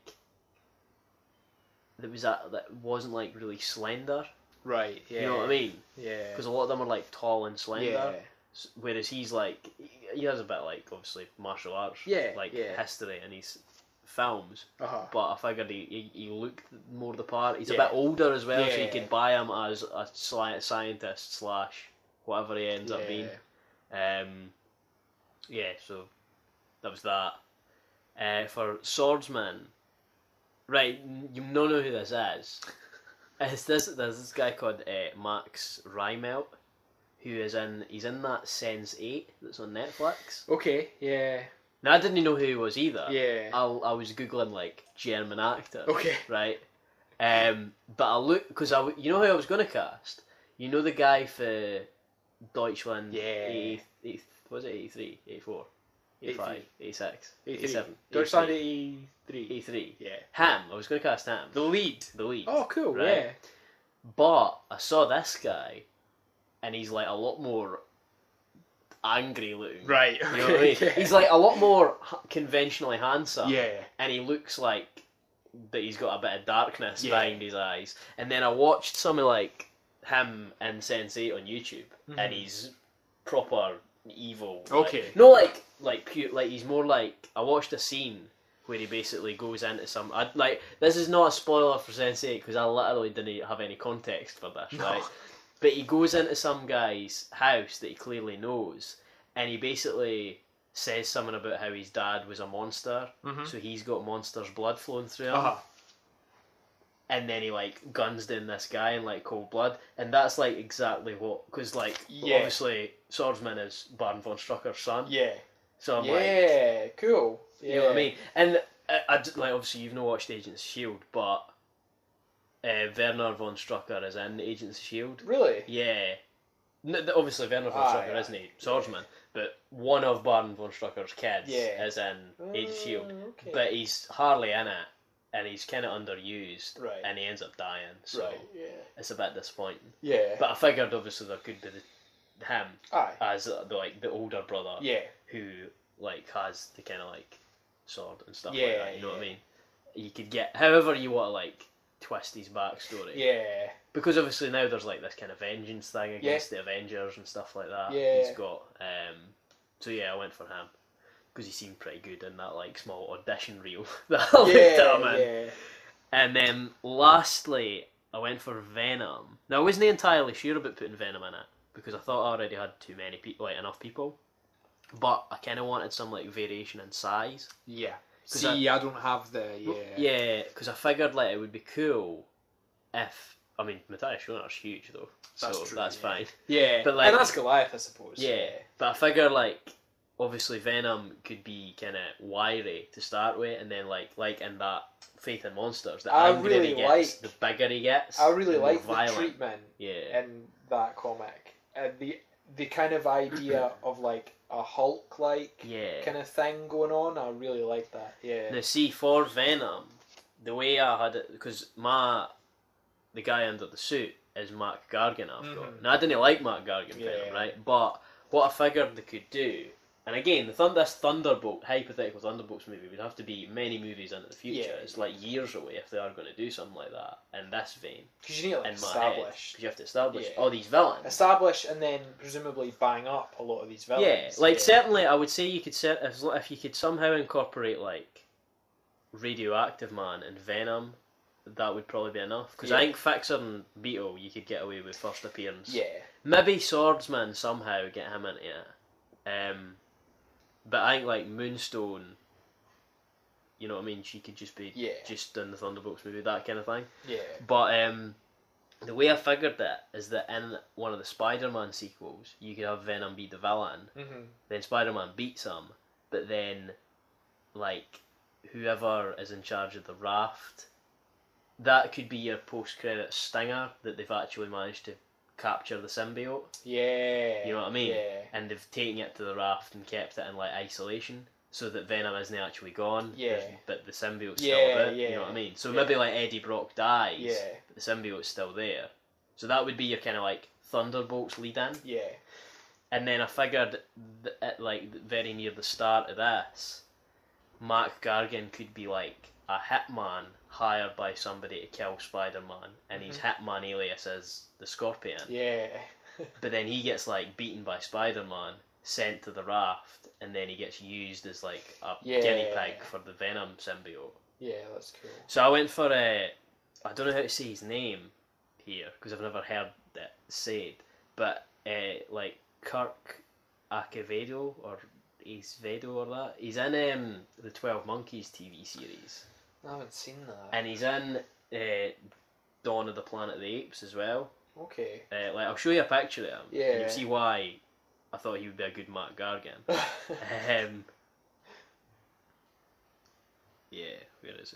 that was that that wasn't like really slender. right, yeah, You know what I mean? yeah, Because a lot of them are like tall and slender. yeah, S- Whereas he's like he has a bit like obviously martial arts, Yeah, like yeah. history in his films. uh huh, But I figured he, he, he looked more the part. He's Yeah. a bit older as well, so you Yeah. could buy him as a sci- scientist slash whatever he ends up being. Um, yeah, so that was that. Uh, for Swordsman, right? You don't know who this is. It's this. There's this guy called uh, Max Rymelt, who is in. He's in that Sense Eight that's on Netflix. Okay, yeah, Now I didn't know who he was either. yeah, I I was googling like German actor. okay, Right. Um, but I look because I w- you know who I was going to cast. You know the guy for Deutschland. Yeah. eighty, eighty, was it eighty-three, eighty-four, eighty-five, eighty-six, eighty-seven, Deutschland eighty-three, eighty-three. eighty-three. Yeah, Ham. I was going to cast Ham. the lead. The lead. Oh, cool. Right. Yeah, But I saw this guy, and he's like a lot more angry looking. right. You know what I mean? yeah. He's like a lot more h- conventionally handsome. yeah, And he looks like that he's got a bit of darkness Yeah. behind his eyes. And then I watched some of like him and Sense eight on YouTube, Mhm. and he's proper evil. Okay. Like, no, like like pure, like he's more like I watched a scene where he basically goes into some. I, like this is not a spoiler for Sense eight because I literally didn't have any context for this, No. right? But he goes into some guy's house that he clearly knows, and he basically says something about how his dad was a monster, Mhm. so he's got monster's blood flowing through him. Uh-huh. And then he like guns down this guy in like cold blood, and that's like exactly what because like Yeah. obviously Swordsman is Baron von Strucker's son, Yeah, so I'm like, yeah, cool. Yeah. you know what I mean? And I, I d- like obviously you've not watched Agents of Shield, but uh, Werner von Strucker is in Agents of Shield. Really? Yeah, N- th- obviously Werner von Aye, Strucker aye. isn't he Swordsman, but one of Baron von Strucker's kids Yeah. is in Agents of Shield, Oh, okay. but he's hardly in it, and he's kind of underused, Right. and he ends up dying. So right. Yeah. it's a bit disappointing. Yeah. But I figured obviously there could be the, him Aye. as uh, the like the older brother Yeah. who like has the kind of like sword and stuff Yeah, like that. You know what I yeah. mean? You could get however you want to like twist his backstory. Yeah. Because obviously now there's like this kind of vengeance thing against the Avengers and stuff like that. Yeah. He's got. Um, so yeah, I went for him because he seemed pretty good in that like small audition reel that I looked at him in. Yeah. And then lastly, I went for Venom. Now I wasn't entirely sure about putting Venom in it because I thought I already had too many people, like enough people. But I kind of wanted some like variation in size. Yeah. 'Cause See, I, don't have the yeah. Yeah, because I figured like it would be cool if I mean Matthias Schoener's huge though, That's so true, that's yeah. fine. Yeah. But, like- and that's Goliath, I suppose. Yeah, but I figure like obviously Venom could be kind of wiry to start with, and then like like in that Faith in Monsters, the I angrier really he gets, like- the bigger he gets. I really the more like the violent. treatment Yeah, in that comic. And the the kind of idea of like a Hulk like yeah. kind of thing going on. I really like that. Yeah. Now see for Venom, the way I had it because my the guy under the suit is Mark Gargan. I've got. Mhm. Now I didn't like Mark Gargan Yeah. Venom, right? But what I figured they could do. And again, the Thund- this Thunderbolt, hypothetical Thunderbolts movie would have to be many movies into the future. Yeah. It's like years away if they are going to do something like that in this vein. Because you need to like, In my head, establish, because you have to establish Yeah. all these villains. establish, and then presumably bang up a lot of these villains. Yeah, like certainly, I would say you could set if if you could somehow incorporate like Radioactive Man and Venom that would probably be enough. Because Yeah. I think Fixer and Beetle, you could get away with first appearance. Yeah. Maybe Swordsman somehow get him into it. Um, but I think like Moonstone, you know what I mean? She could just be Yeah. just in the Thunderbolts movie, that kind of thing. Yeah. But um, the way I figured it is that in one of the Spider-Man sequels, you could have Venom be the villain, Mm-hmm. then Spider-Man beats him, but then like whoever is in charge of the raft, that could be your post-credit stinger that they've actually managed to capture the symbiote. Yeah. You know what I mean? Yeah. And they've taken it to the raft and kept it in like isolation, so that Venom isn't actually gone. Yeah. there's- But the symbiote's Yeah, still about. yeah. You know what I mean? So Yeah. maybe like Eddie Brock dies, Yeah. but the symbiote's still there. So that would be your kind of like Thunderbolts lead in. Yeah. And then I figured that at like very near the start of this, Mac Gargan could be like a hitman hired by somebody to kill Spider-Man, and his hitman alias is the Scorpion. Yeah. But then he gets like beaten by Spider-Man, sent to the raft, and then he gets used as like a Yeah. guinea pig for the Venom symbiote. Yeah, that's cool. So I went for a, I don't know how to say his name here because I've never heard it said, but uh, like Kirk Acevedo or Acevedo or that. He's in um, the Twelve Monkeys T V series, I haven't seen that. and he's in uh, Dawn of the Planet of the Apes as well. Okay. Uh, like I'll show you a picture of him, and Yeah. you'll see why I thought he would be a good Matt Gargan. um, yeah, where is it?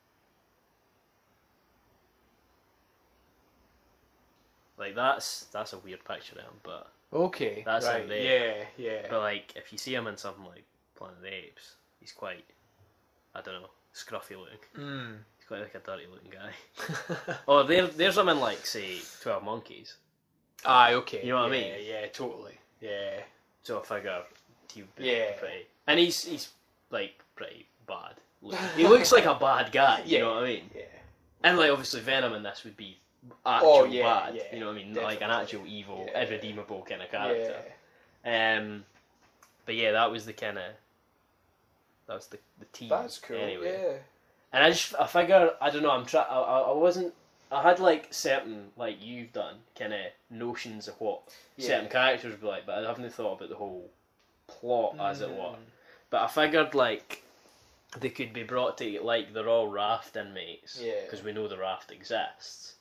Like that's that's a weird picture of him, but Okay. That's right. him there. Yeah. Yeah. but like if you see him in something like Planet of the Apes, he's quite, I don't know, scruffy looking. Mm. He's quite like a dirty looking guy. Oh, there, there's him in like say Twelve Monkeys. Aye. Okay. You know what I yeah, mean? Yeah. Totally. Yeah. So I figure he would be Yeah. pretty, and he's he's like pretty bad. looking. He looks like a bad guy. You Yeah. know what I mean? Yeah. And like obviously Venom in this would be actual Oh, yeah, bad. yeah, You know what I mean? Like an definitely. actual evil, Yeah. irredeemable kind of character. Yeah. Um, but yeah, that was the kind of that was the the team. That's cool. Anyway, Yeah. and I just I figure I don't know I'm try I, I I wasn't I had like certain like you've done kind of notions of what Yeah. certain characters would be like, but I haven't thought about the whole plot as it were. Mm. But I figured like they could be brought to like they're all raft inmates Yeah. because we know the raft exists,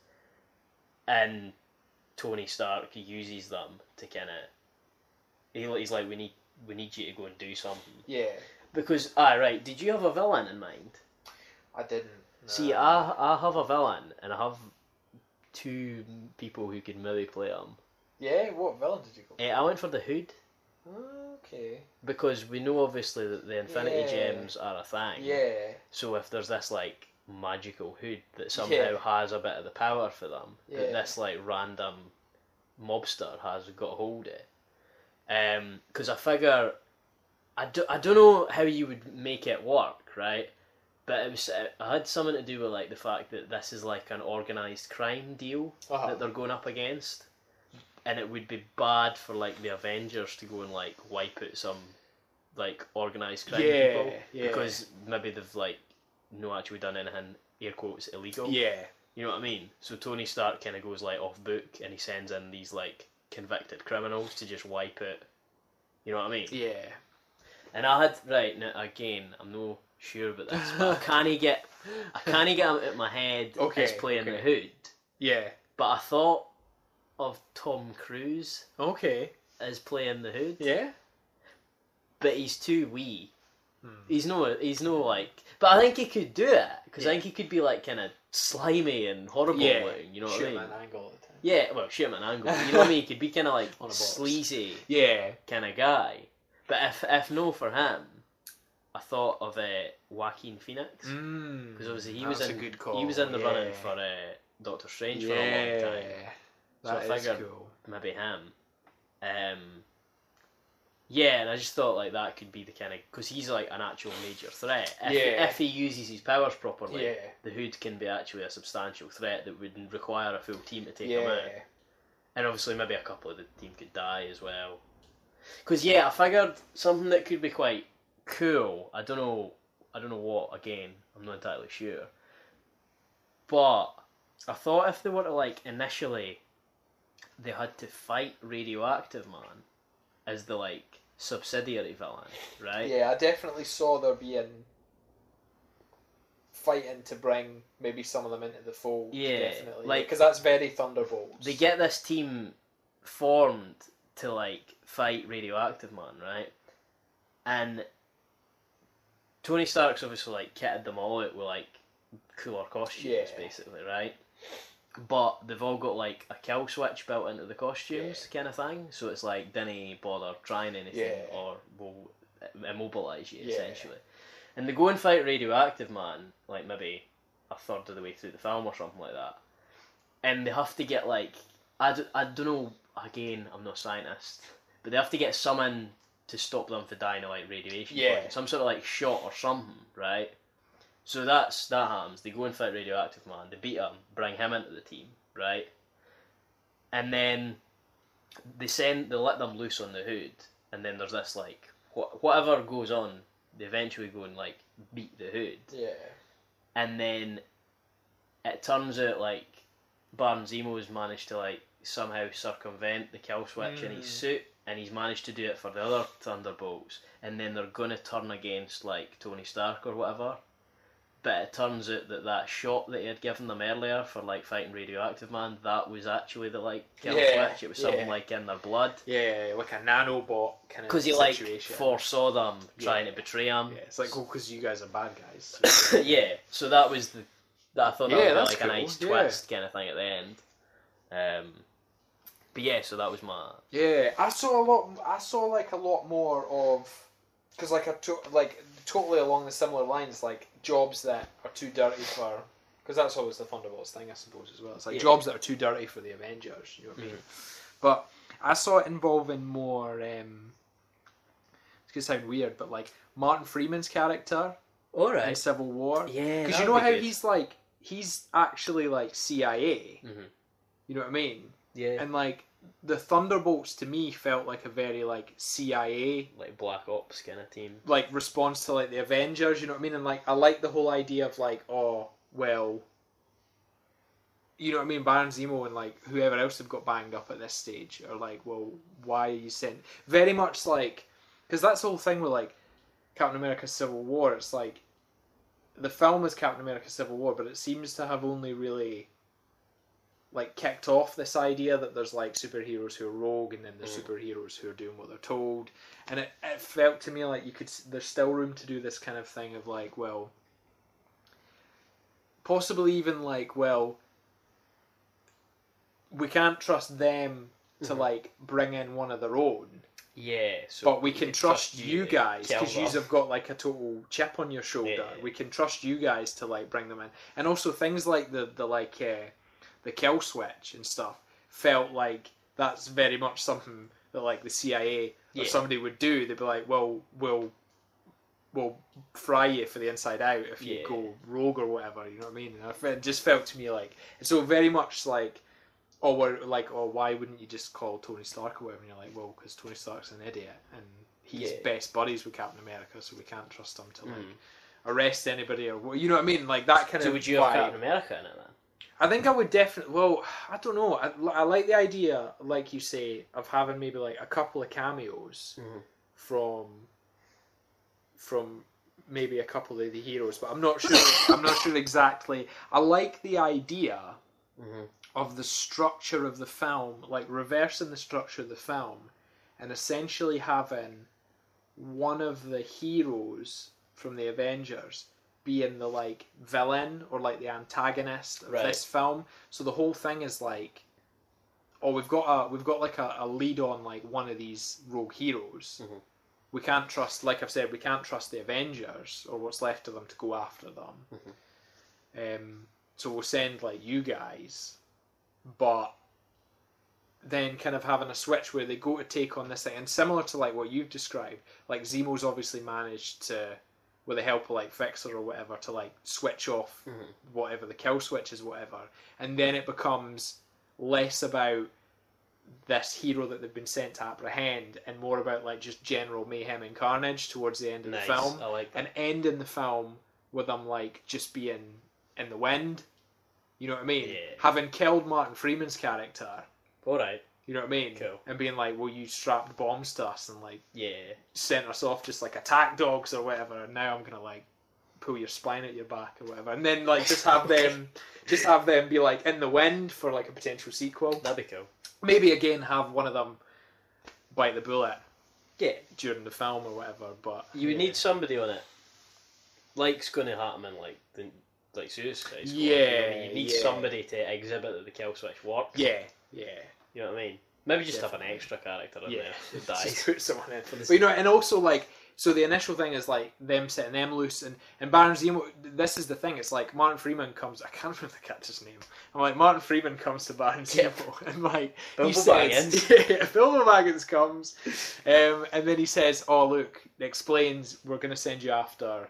and Tony Stark uses them to kind of he, he's like we need we need you to go and do something Yeah. because ah right did you have a villain in mind? I didn't. No. See, I I have a villain and I have two people who could maybe play him. Yeah. What villain did you go? Eh, I went for the Hood Okay. because we know obviously that the Infinity Yeah. Gems are a thing. Yeah. So if there's this like magical Hood that somehow Yeah. has a bit of the power for them, Yeah. that this like random mobster has got hold of, um, because I figure, I, do, I don't know how you would make it work, right? But it was it had something to do with like the fact that this is like an organised crime deal Uh-huh. that they're going up against, and it would be bad for like the Avengers to go and like wipe out some like organised crime Yeah, people yeah. because maybe they've like not actually done anything air quotes illegal. Yeah. You know what I mean? So Tony Stark kind of goes like off book and he sends in these like convicted criminals to just wipe it. You know what I mean? Yeah. And I had right now again. I'm no sure about this, but I can't get I can't get him out of my head Okay, as playing the okay. Hood. Yeah. But I thought of Tom Cruise Okay. as playing the Hood, Yeah. but he's too wee. Hmm. He's no, he's no like. But I think he could do it because Yeah. I think he could be like kind of slimy and horrible Yeah. looking. You know Shoot what I him mean? at an angle all the time. Yeah, well, shoot him at an angle. You know what I mean? He could be kind of like On a box. sleazy Yeah. kind of guy. But if if no for him, I thought of uh, Joaquin Phoenix Mm. because obviously he That's was a in good call. he was in the yeah. running for uh, Doctor Strange yeah. for a long time. So I That is figured- cool. Maybe him. Um, yeah, and I just thought like that could be the kind of because he's like an actual major threat. If, Yeah. if he uses his powers properly, Yeah. the Hood can be actually a substantial threat that would require a full team to take him out. Yeah. And obviously, maybe a couple of the team could die as well. Because yeah, I figured something that could be quite cool. I don't know. I don't know what. Again, I'm not entirely sure. But I thought if they were to, like, initially, they had to fight Radioactive Man as the, like, subsidiary villain, right? Yeah, I definitely saw there being fighting to bring maybe some of them into the fold. Yeah, definitely. like- Because that's very Thunderbolts. They get this team formed to, like, fight Radioactive Man, right? And Tony Stark's obviously, like, kitted them all out with, like, cooler costumes, Yeah. basically, right? But they've all got, like, a kill switch built into the costumes, kind of thing. So it's like, didn't bother trying anything, Yeah. or will immobilise you, Yeah. essentially. And they go and fight Radioactive Man, like, maybe a third of the way through the film or something like that. And they have to get, like, I, d- I don't know, again, I'm not a scientist, but they have to get someone to stop them from dying of, like, radiation Yeah. poisoning. Some sort of, like, shot or something, right? So that's that happens. They go and fight Radioactive Man. They beat him, bring him into the team, right? And then they send, they let them loose on the Hood, and then there's this, like, wh- whatever goes on, they eventually go and, like, beat the Hood. Yeah. And then it turns out, like, Baron Zemo's managed to, like, somehow circumvent the kill switch in his Mm. suit, and he's managed to do it for the other Thunderbolts, and then they're going to turn against, like, Tony Stark or whatever. But it turns out that that shot that he had given them earlier for, like, fighting Radioactive Man, that was actually the, like, kill Yeah, switch. It was something, yeah. like, in their blood. Yeah, like a nanobot kind of Because he, like, situation. foresaw them trying Yeah. to betray him. Yeah, it's like, oh, because you guys are bad guys. Yeah, so that was the... That I thought that Yeah, would be, that's like, cool, a nice yeah. twist kind of thing at the end. Um, but yeah, so that was my... Yeah, I saw a lot. I saw like a lot more of, because like a to, like totally along the similar lines, like jobs that are too dirty for, because that's always the Thunderbolts thing, I suppose, as well. It's like Yeah. jobs that are too dirty for the Avengers. You know what I mean? But I saw it involving more. Um, it's gonna sound weird, but like Martin Freeman's character in Alright. Civil War. Yeah, Because that you know would be how good. he's like he's actually like C I A. Mhm. You know what I mean? Yeah. And like the Thunderbolts to me felt like a very like C I A Like Black Ops kind of team. like response to like the Avengers, you know what I mean? And like I like the whole idea of like, oh well, you know what I mean? Baron Zemo and like whoever else have got banged up at this stage are like, well, why are you sent? Very much like, because that's the whole thing with like Captain America: Civil War. It's like the film is Captain America: Civil War, but it seems to have only really like kicked off this idea that there's like superheroes who are rogue and then there's Mm. superheroes who are doing what they're told, and it, it felt to me like you could there's still room to do this kind of thing of like, well, possibly even like, well, we can't trust them to Mhm. like bring in one of their own, Yeah, so but we can trust you to guys kill because you them. have got like a total chip on your shoulder. Yeah. We can trust you guys to like bring them in, and also things like the the like uh, the kill switch and stuff felt like that's very much something that like the C I A or Yeah. somebody would do. They'd be like, well, we'll we'll fry you for the inside out if you Yeah. go rogue or whatever. You know what I mean? And I fe- it just felt to me like so very much like. Oh, we're like, oh, why wouldn't you just call Tony Stark or whatever? And you're like, well, because Tony Stark's an idiot and he's Yeah. best buddies with Captain America, so we can't trust him to like Mm. arrest anybody or what- you know what I mean? Like that kind So of. would you have vibe. Captain America in it then? I think I would definitely. Well, I don't know. I, I like the idea, like you say, of having maybe like a couple of cameos Mhm. from from maybe a couple of the heroes, but I'm not sure. I'm not sure exactly. I like the idea Mhm. of the structure of the film, like reversing the structure of the film, and essentially having one of the heroes from the Avengers being the like villain or like the antagonist of Right. this film. So the whole thing is like, oh, we've got a we've got like a, a lead on like one of these rogue heroes. Mhm. We can't trust, like I've said, we can't trust the Avengers or what's left of them to go after them. Mhm. Um, so we'll send like you guys, but then kind of having a switch where they go to take on this thing, and similar to like what you've described, like Zemo's obviously managed to, with the help of like Fixer or whatever, to like switch off Mhm. whatever the kill switch is, whatever, and then it becomes less about this hero that they've been sent to apprehend and more about like just general mayhem and carnage towards the end of Nice. the film, I like that. and end in the film with them like just being in the wind You know what I mean? Yeah. Having killed Martin Freeman's character, All right. you know what I mean? Cool. And being like, well, you strapped bombs to us and like Yeah. sent us off just like attack dogs or whatever, and now I'm gonna like pull your spine at your back or whatever, and then like just have them, just have them be like in the wind for like a potential sequel. That'd be cool. Maybe again have one of them bite the bullet Yeah. during the film or whatever. But You would yeah. need somebody on it, like's going to happen in like the like Suicide Squad. Yeah, You know what I mean? You need yeah. somebody to exhibit that the kill switch works. Yeah, yeah. You know what I mean? Maybe just have an Definitely. extra character in Yeah, there who just dies. put someone in. For the- But you know, and also like, so the initial thing is like them setting them loose, and and Baron Zemo. This is the thing. It's like Martin Freeman comes. I can't remember the character's name. I'm like Martin Freeman comes to Baron Zemo, and like Bilbo he says, Baggins. yeah, Bilbo Baggins comes, um, and then he says, "Oh look," explains, "We're going to send you after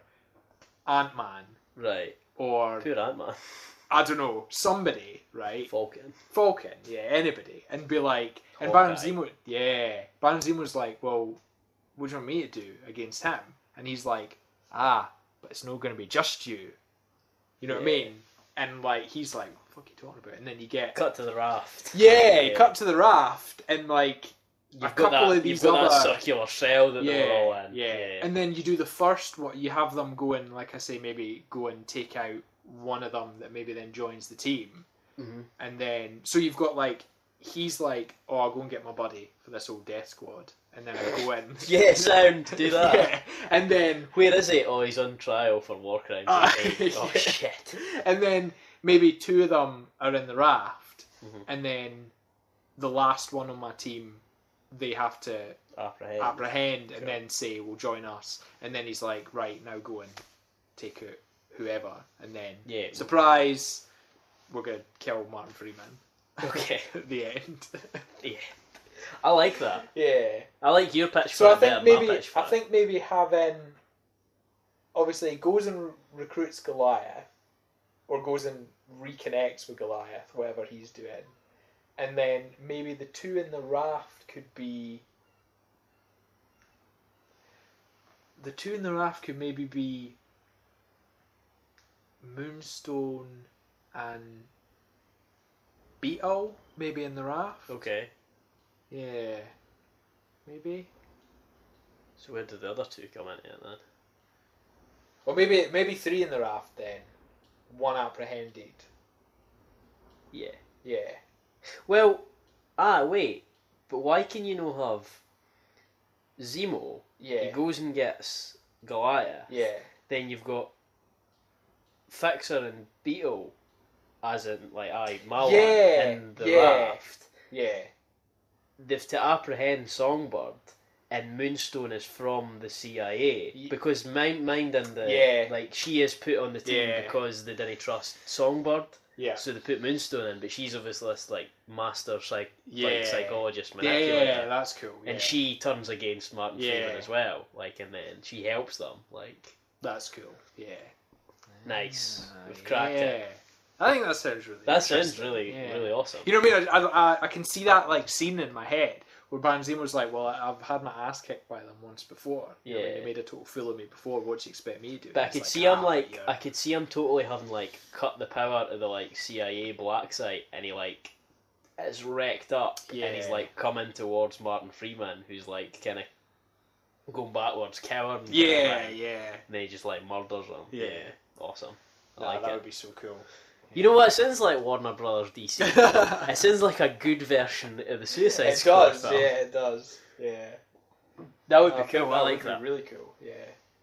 Ant Man Right. or Poor Ant-Man. I don't know somebody, right?" Falcon. Falcon, yeah, anybody, and be like, and Hawkeye. Baron Zemo, yeah, Baron Zemo's like, well, what do you want me to do against him? And he's like, ah, but it's not going to be just you. You know what I Yeah. mean? And like, he's like, what the fuck are you talking about? And then you get, Cut to the raft. yeah, Yeah. cut to the raft, and like, You've a got couple that, of these you've got that other- circular cell that yeah, they were all in. yeah, and then you do the first, what you have them go and, like I say, maybe go and take out one of them that maybe then joins the team. Mhm. And then, so you've got like, he's like, oh, I'll go and get my buddy for this old death squad. And then I go in. Yeah, sound. Do that. Yeah. And then, Where is he? Oh, he's on trial for war crimes. Ah, Hey, oh, yeah. shit. and then maybe two of them are in the raft. Mhm. And then the last one on my team, they have to Apprehend. apprehend and Cool. then say, well, join us. And then he's like, right, now go and take out whoever. And then, Yeah. surprise, we're going to kill Martin Freeman Okay. at the end. Yeah. I like that. Yeah. I like your pitch for So I it better think than my maybe pitch for I it. think maybe having obviously he goes and recruits Goliath, or goes and reconnects with Goliath, whatever he's doing, and then maybe the two in the raft could be the two in the raft could maybe be Moonstone and Beetle, maybe in the raft. Okay. Yeah, maybe. So where did the other two come into it then? Or maybe maybe three in the raft then. One apprehended. Yeah. Yeah. Well, ah, wait. But why can you not have Zemo? He Yeah. goes and gets Goliath. Yeah. Then you've got Fixer and Beetle, as in, like, aye, Malwan Yeah, in the yeah. raft. Yeah. They've to apprehend Songbird, and Moonstone is from the C I A. Ye- Because mind, mind in the, Yeah. like, she is put on the team Yeah. because they didn't trust Songbird. Yeah. So they put Moonstone in, but she's obviously this, like, master psych- Yeah. like, psychologist Yeah, manipulator. that's cool. Yeah. And she turns against Martin Yeah. Freeman as well, like, and then she helps them, like, That's cool. Yeah. nice. Ah, We've cracked it. yeah. I think that sounds really That sounds interesting. really, Yeah. really awesome. You know what I mean? I, I, I can see that like scene in my head where Baron Zemo's like, well, I've had my ass kicked by them once before. You know what I mean? Yeah. They made a total fool of me before. What do you expect me to do? But I It's could like, see him ah, like yeah. I could see him totally having like cut the power to the like C I A black site, and he like is wrecked up, and he's Yeah. like coming towards Martin Freeman, who's like kind of going backwards, cowering. Yeah, and yeah. then he just like murders him. Yeah. awesome. I Nah, like that it. would be so cool. You know what? It sounds like Warner Brothers D C. It sounds like a good version of the Suicide It Squad does, film. yeah, it does. Yeah. That would be I think cool. I like would be that. really cool, yeah.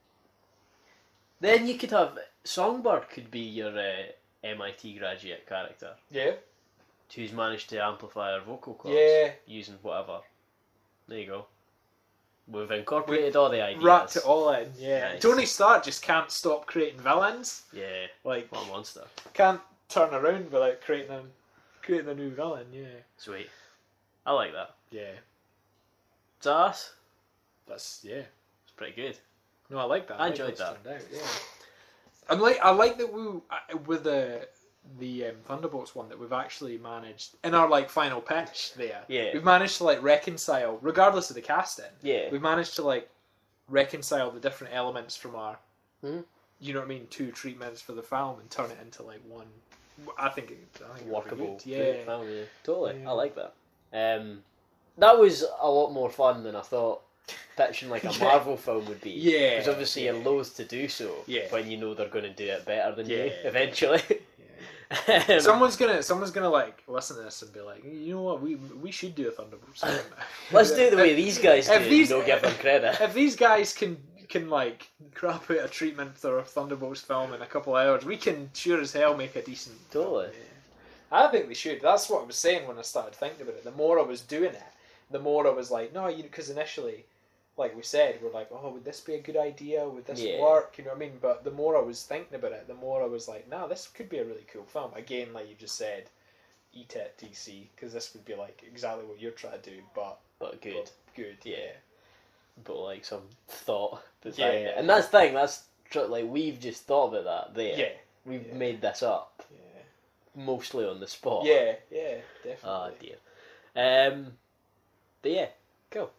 Then you could have Songbird could be your uh, M I T graduate character Yeah? who's managed to amplify her vocal cords Yeah. using whatever. There you go. We've incorporated all the ideas. Wrapped it all in, yeah. Nice. Tony Stark just can't stop creating villains. Yeah, Like, what a monster. can't turn around without creating a, creating a new villain, yeah. Sweet. I like that. Yeah. It's us. That's, yeah. It's pretty good. No, I like that. I like enjoyed how it's that. turned out, yeah. I'm like, I like that we, uh, with the the um, Thunderbolts one, that we've actually managed, in our like final pitch there, Yeah. we've managed to like reconcile, regardless of the casting, Yeah. we've managed to like reconcile the different elements from our, Mhm. you know what I mean, two treatments for the film and turn it into like one I think it, I think workable. It great yeah. film, yeah. Totally. Yeah. I like that. Um, that was a lot more fun than I thought pitching like a Yeah. Marvel film would be. Yeah. Because obviously yeah. you're loath to do so Yeah. when you know they're going to do it better than you Yeah. eventually. Yeah. um, Someone's gonna, someone's gonna like listen to this and be like, you know what, we we should do a Thunderbolts film. Let's do it the way these guys do. If If these- don't give them credit. If these guys can can like crap out a treatment for a Thunderbolts film in a couple of hours, we can sure as hell make a decent. Totally. Film. Yeah. I think they should. That's what I was saying when I started thinking about it. The more I was doing it, the more I was like, no, you because initially, like we said, we're like, oh, would this be a good idea? Would this Yeah. work? You know what I mean? But the more I was thinking about it, the more I was like, nah, this could be a really cool film. Again, like you just said, eat it, D C, because this would be like exactly what you're trying to do, but But good. but good. Yeah. But like some thought behind Yeah. it. And that's the thing, that's tr- like we've just thought about that there. Yeah. We've Yeah. made this up. Yeah. Mostly on the spot. Yeah. Yeah. Definitely. Oh dear. Um, but yeah, cool.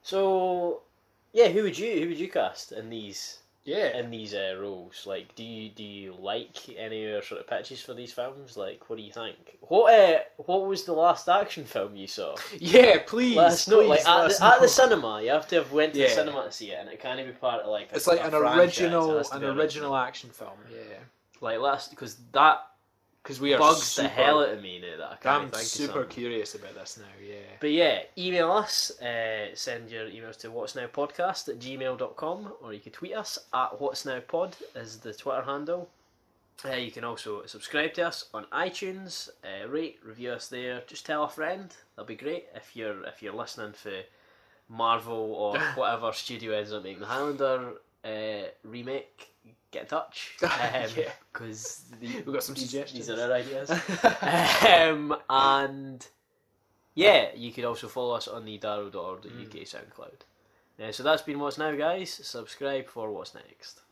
So, yeah, who would you who would you cast in these yeah. in these uh, roles? Like, do you do you like any of your sort of pitches for these films? Like, what do you think? What uh, what was the last action film you saw? Yeah, please. Let us know. please Like let at us the, at know. the cinema, you have to have went to Yeah. the cinema to see it, and it can't be part of like. A, It's like a an franchise. It original, has to an be original action film. Yeah, Like last, because that because we are bugs super, the hell out of me now that I can't I'm think super of something. curious about this now. Yeah. But yeah, email us, uh, send your emails to what's now podcast at gmail dot com, or you can tweet us at what's now pod is the Twitter handle. Uh, you can also subscribe to us on iTunes, uh, rate, review us there. Just tell a friend, that'll be great. If you're if you're listening for Marvel or whatever studio ends up making the Highlander uh, remake, get in touch. Um, Yeah. Because We've got some these, suggestions. these are our ideas. um, and yeah, you could also follow us on the darrow dot org dot U K SoundCloud. Uh, so that's been What's Now, guys. Subscribe for What's Next.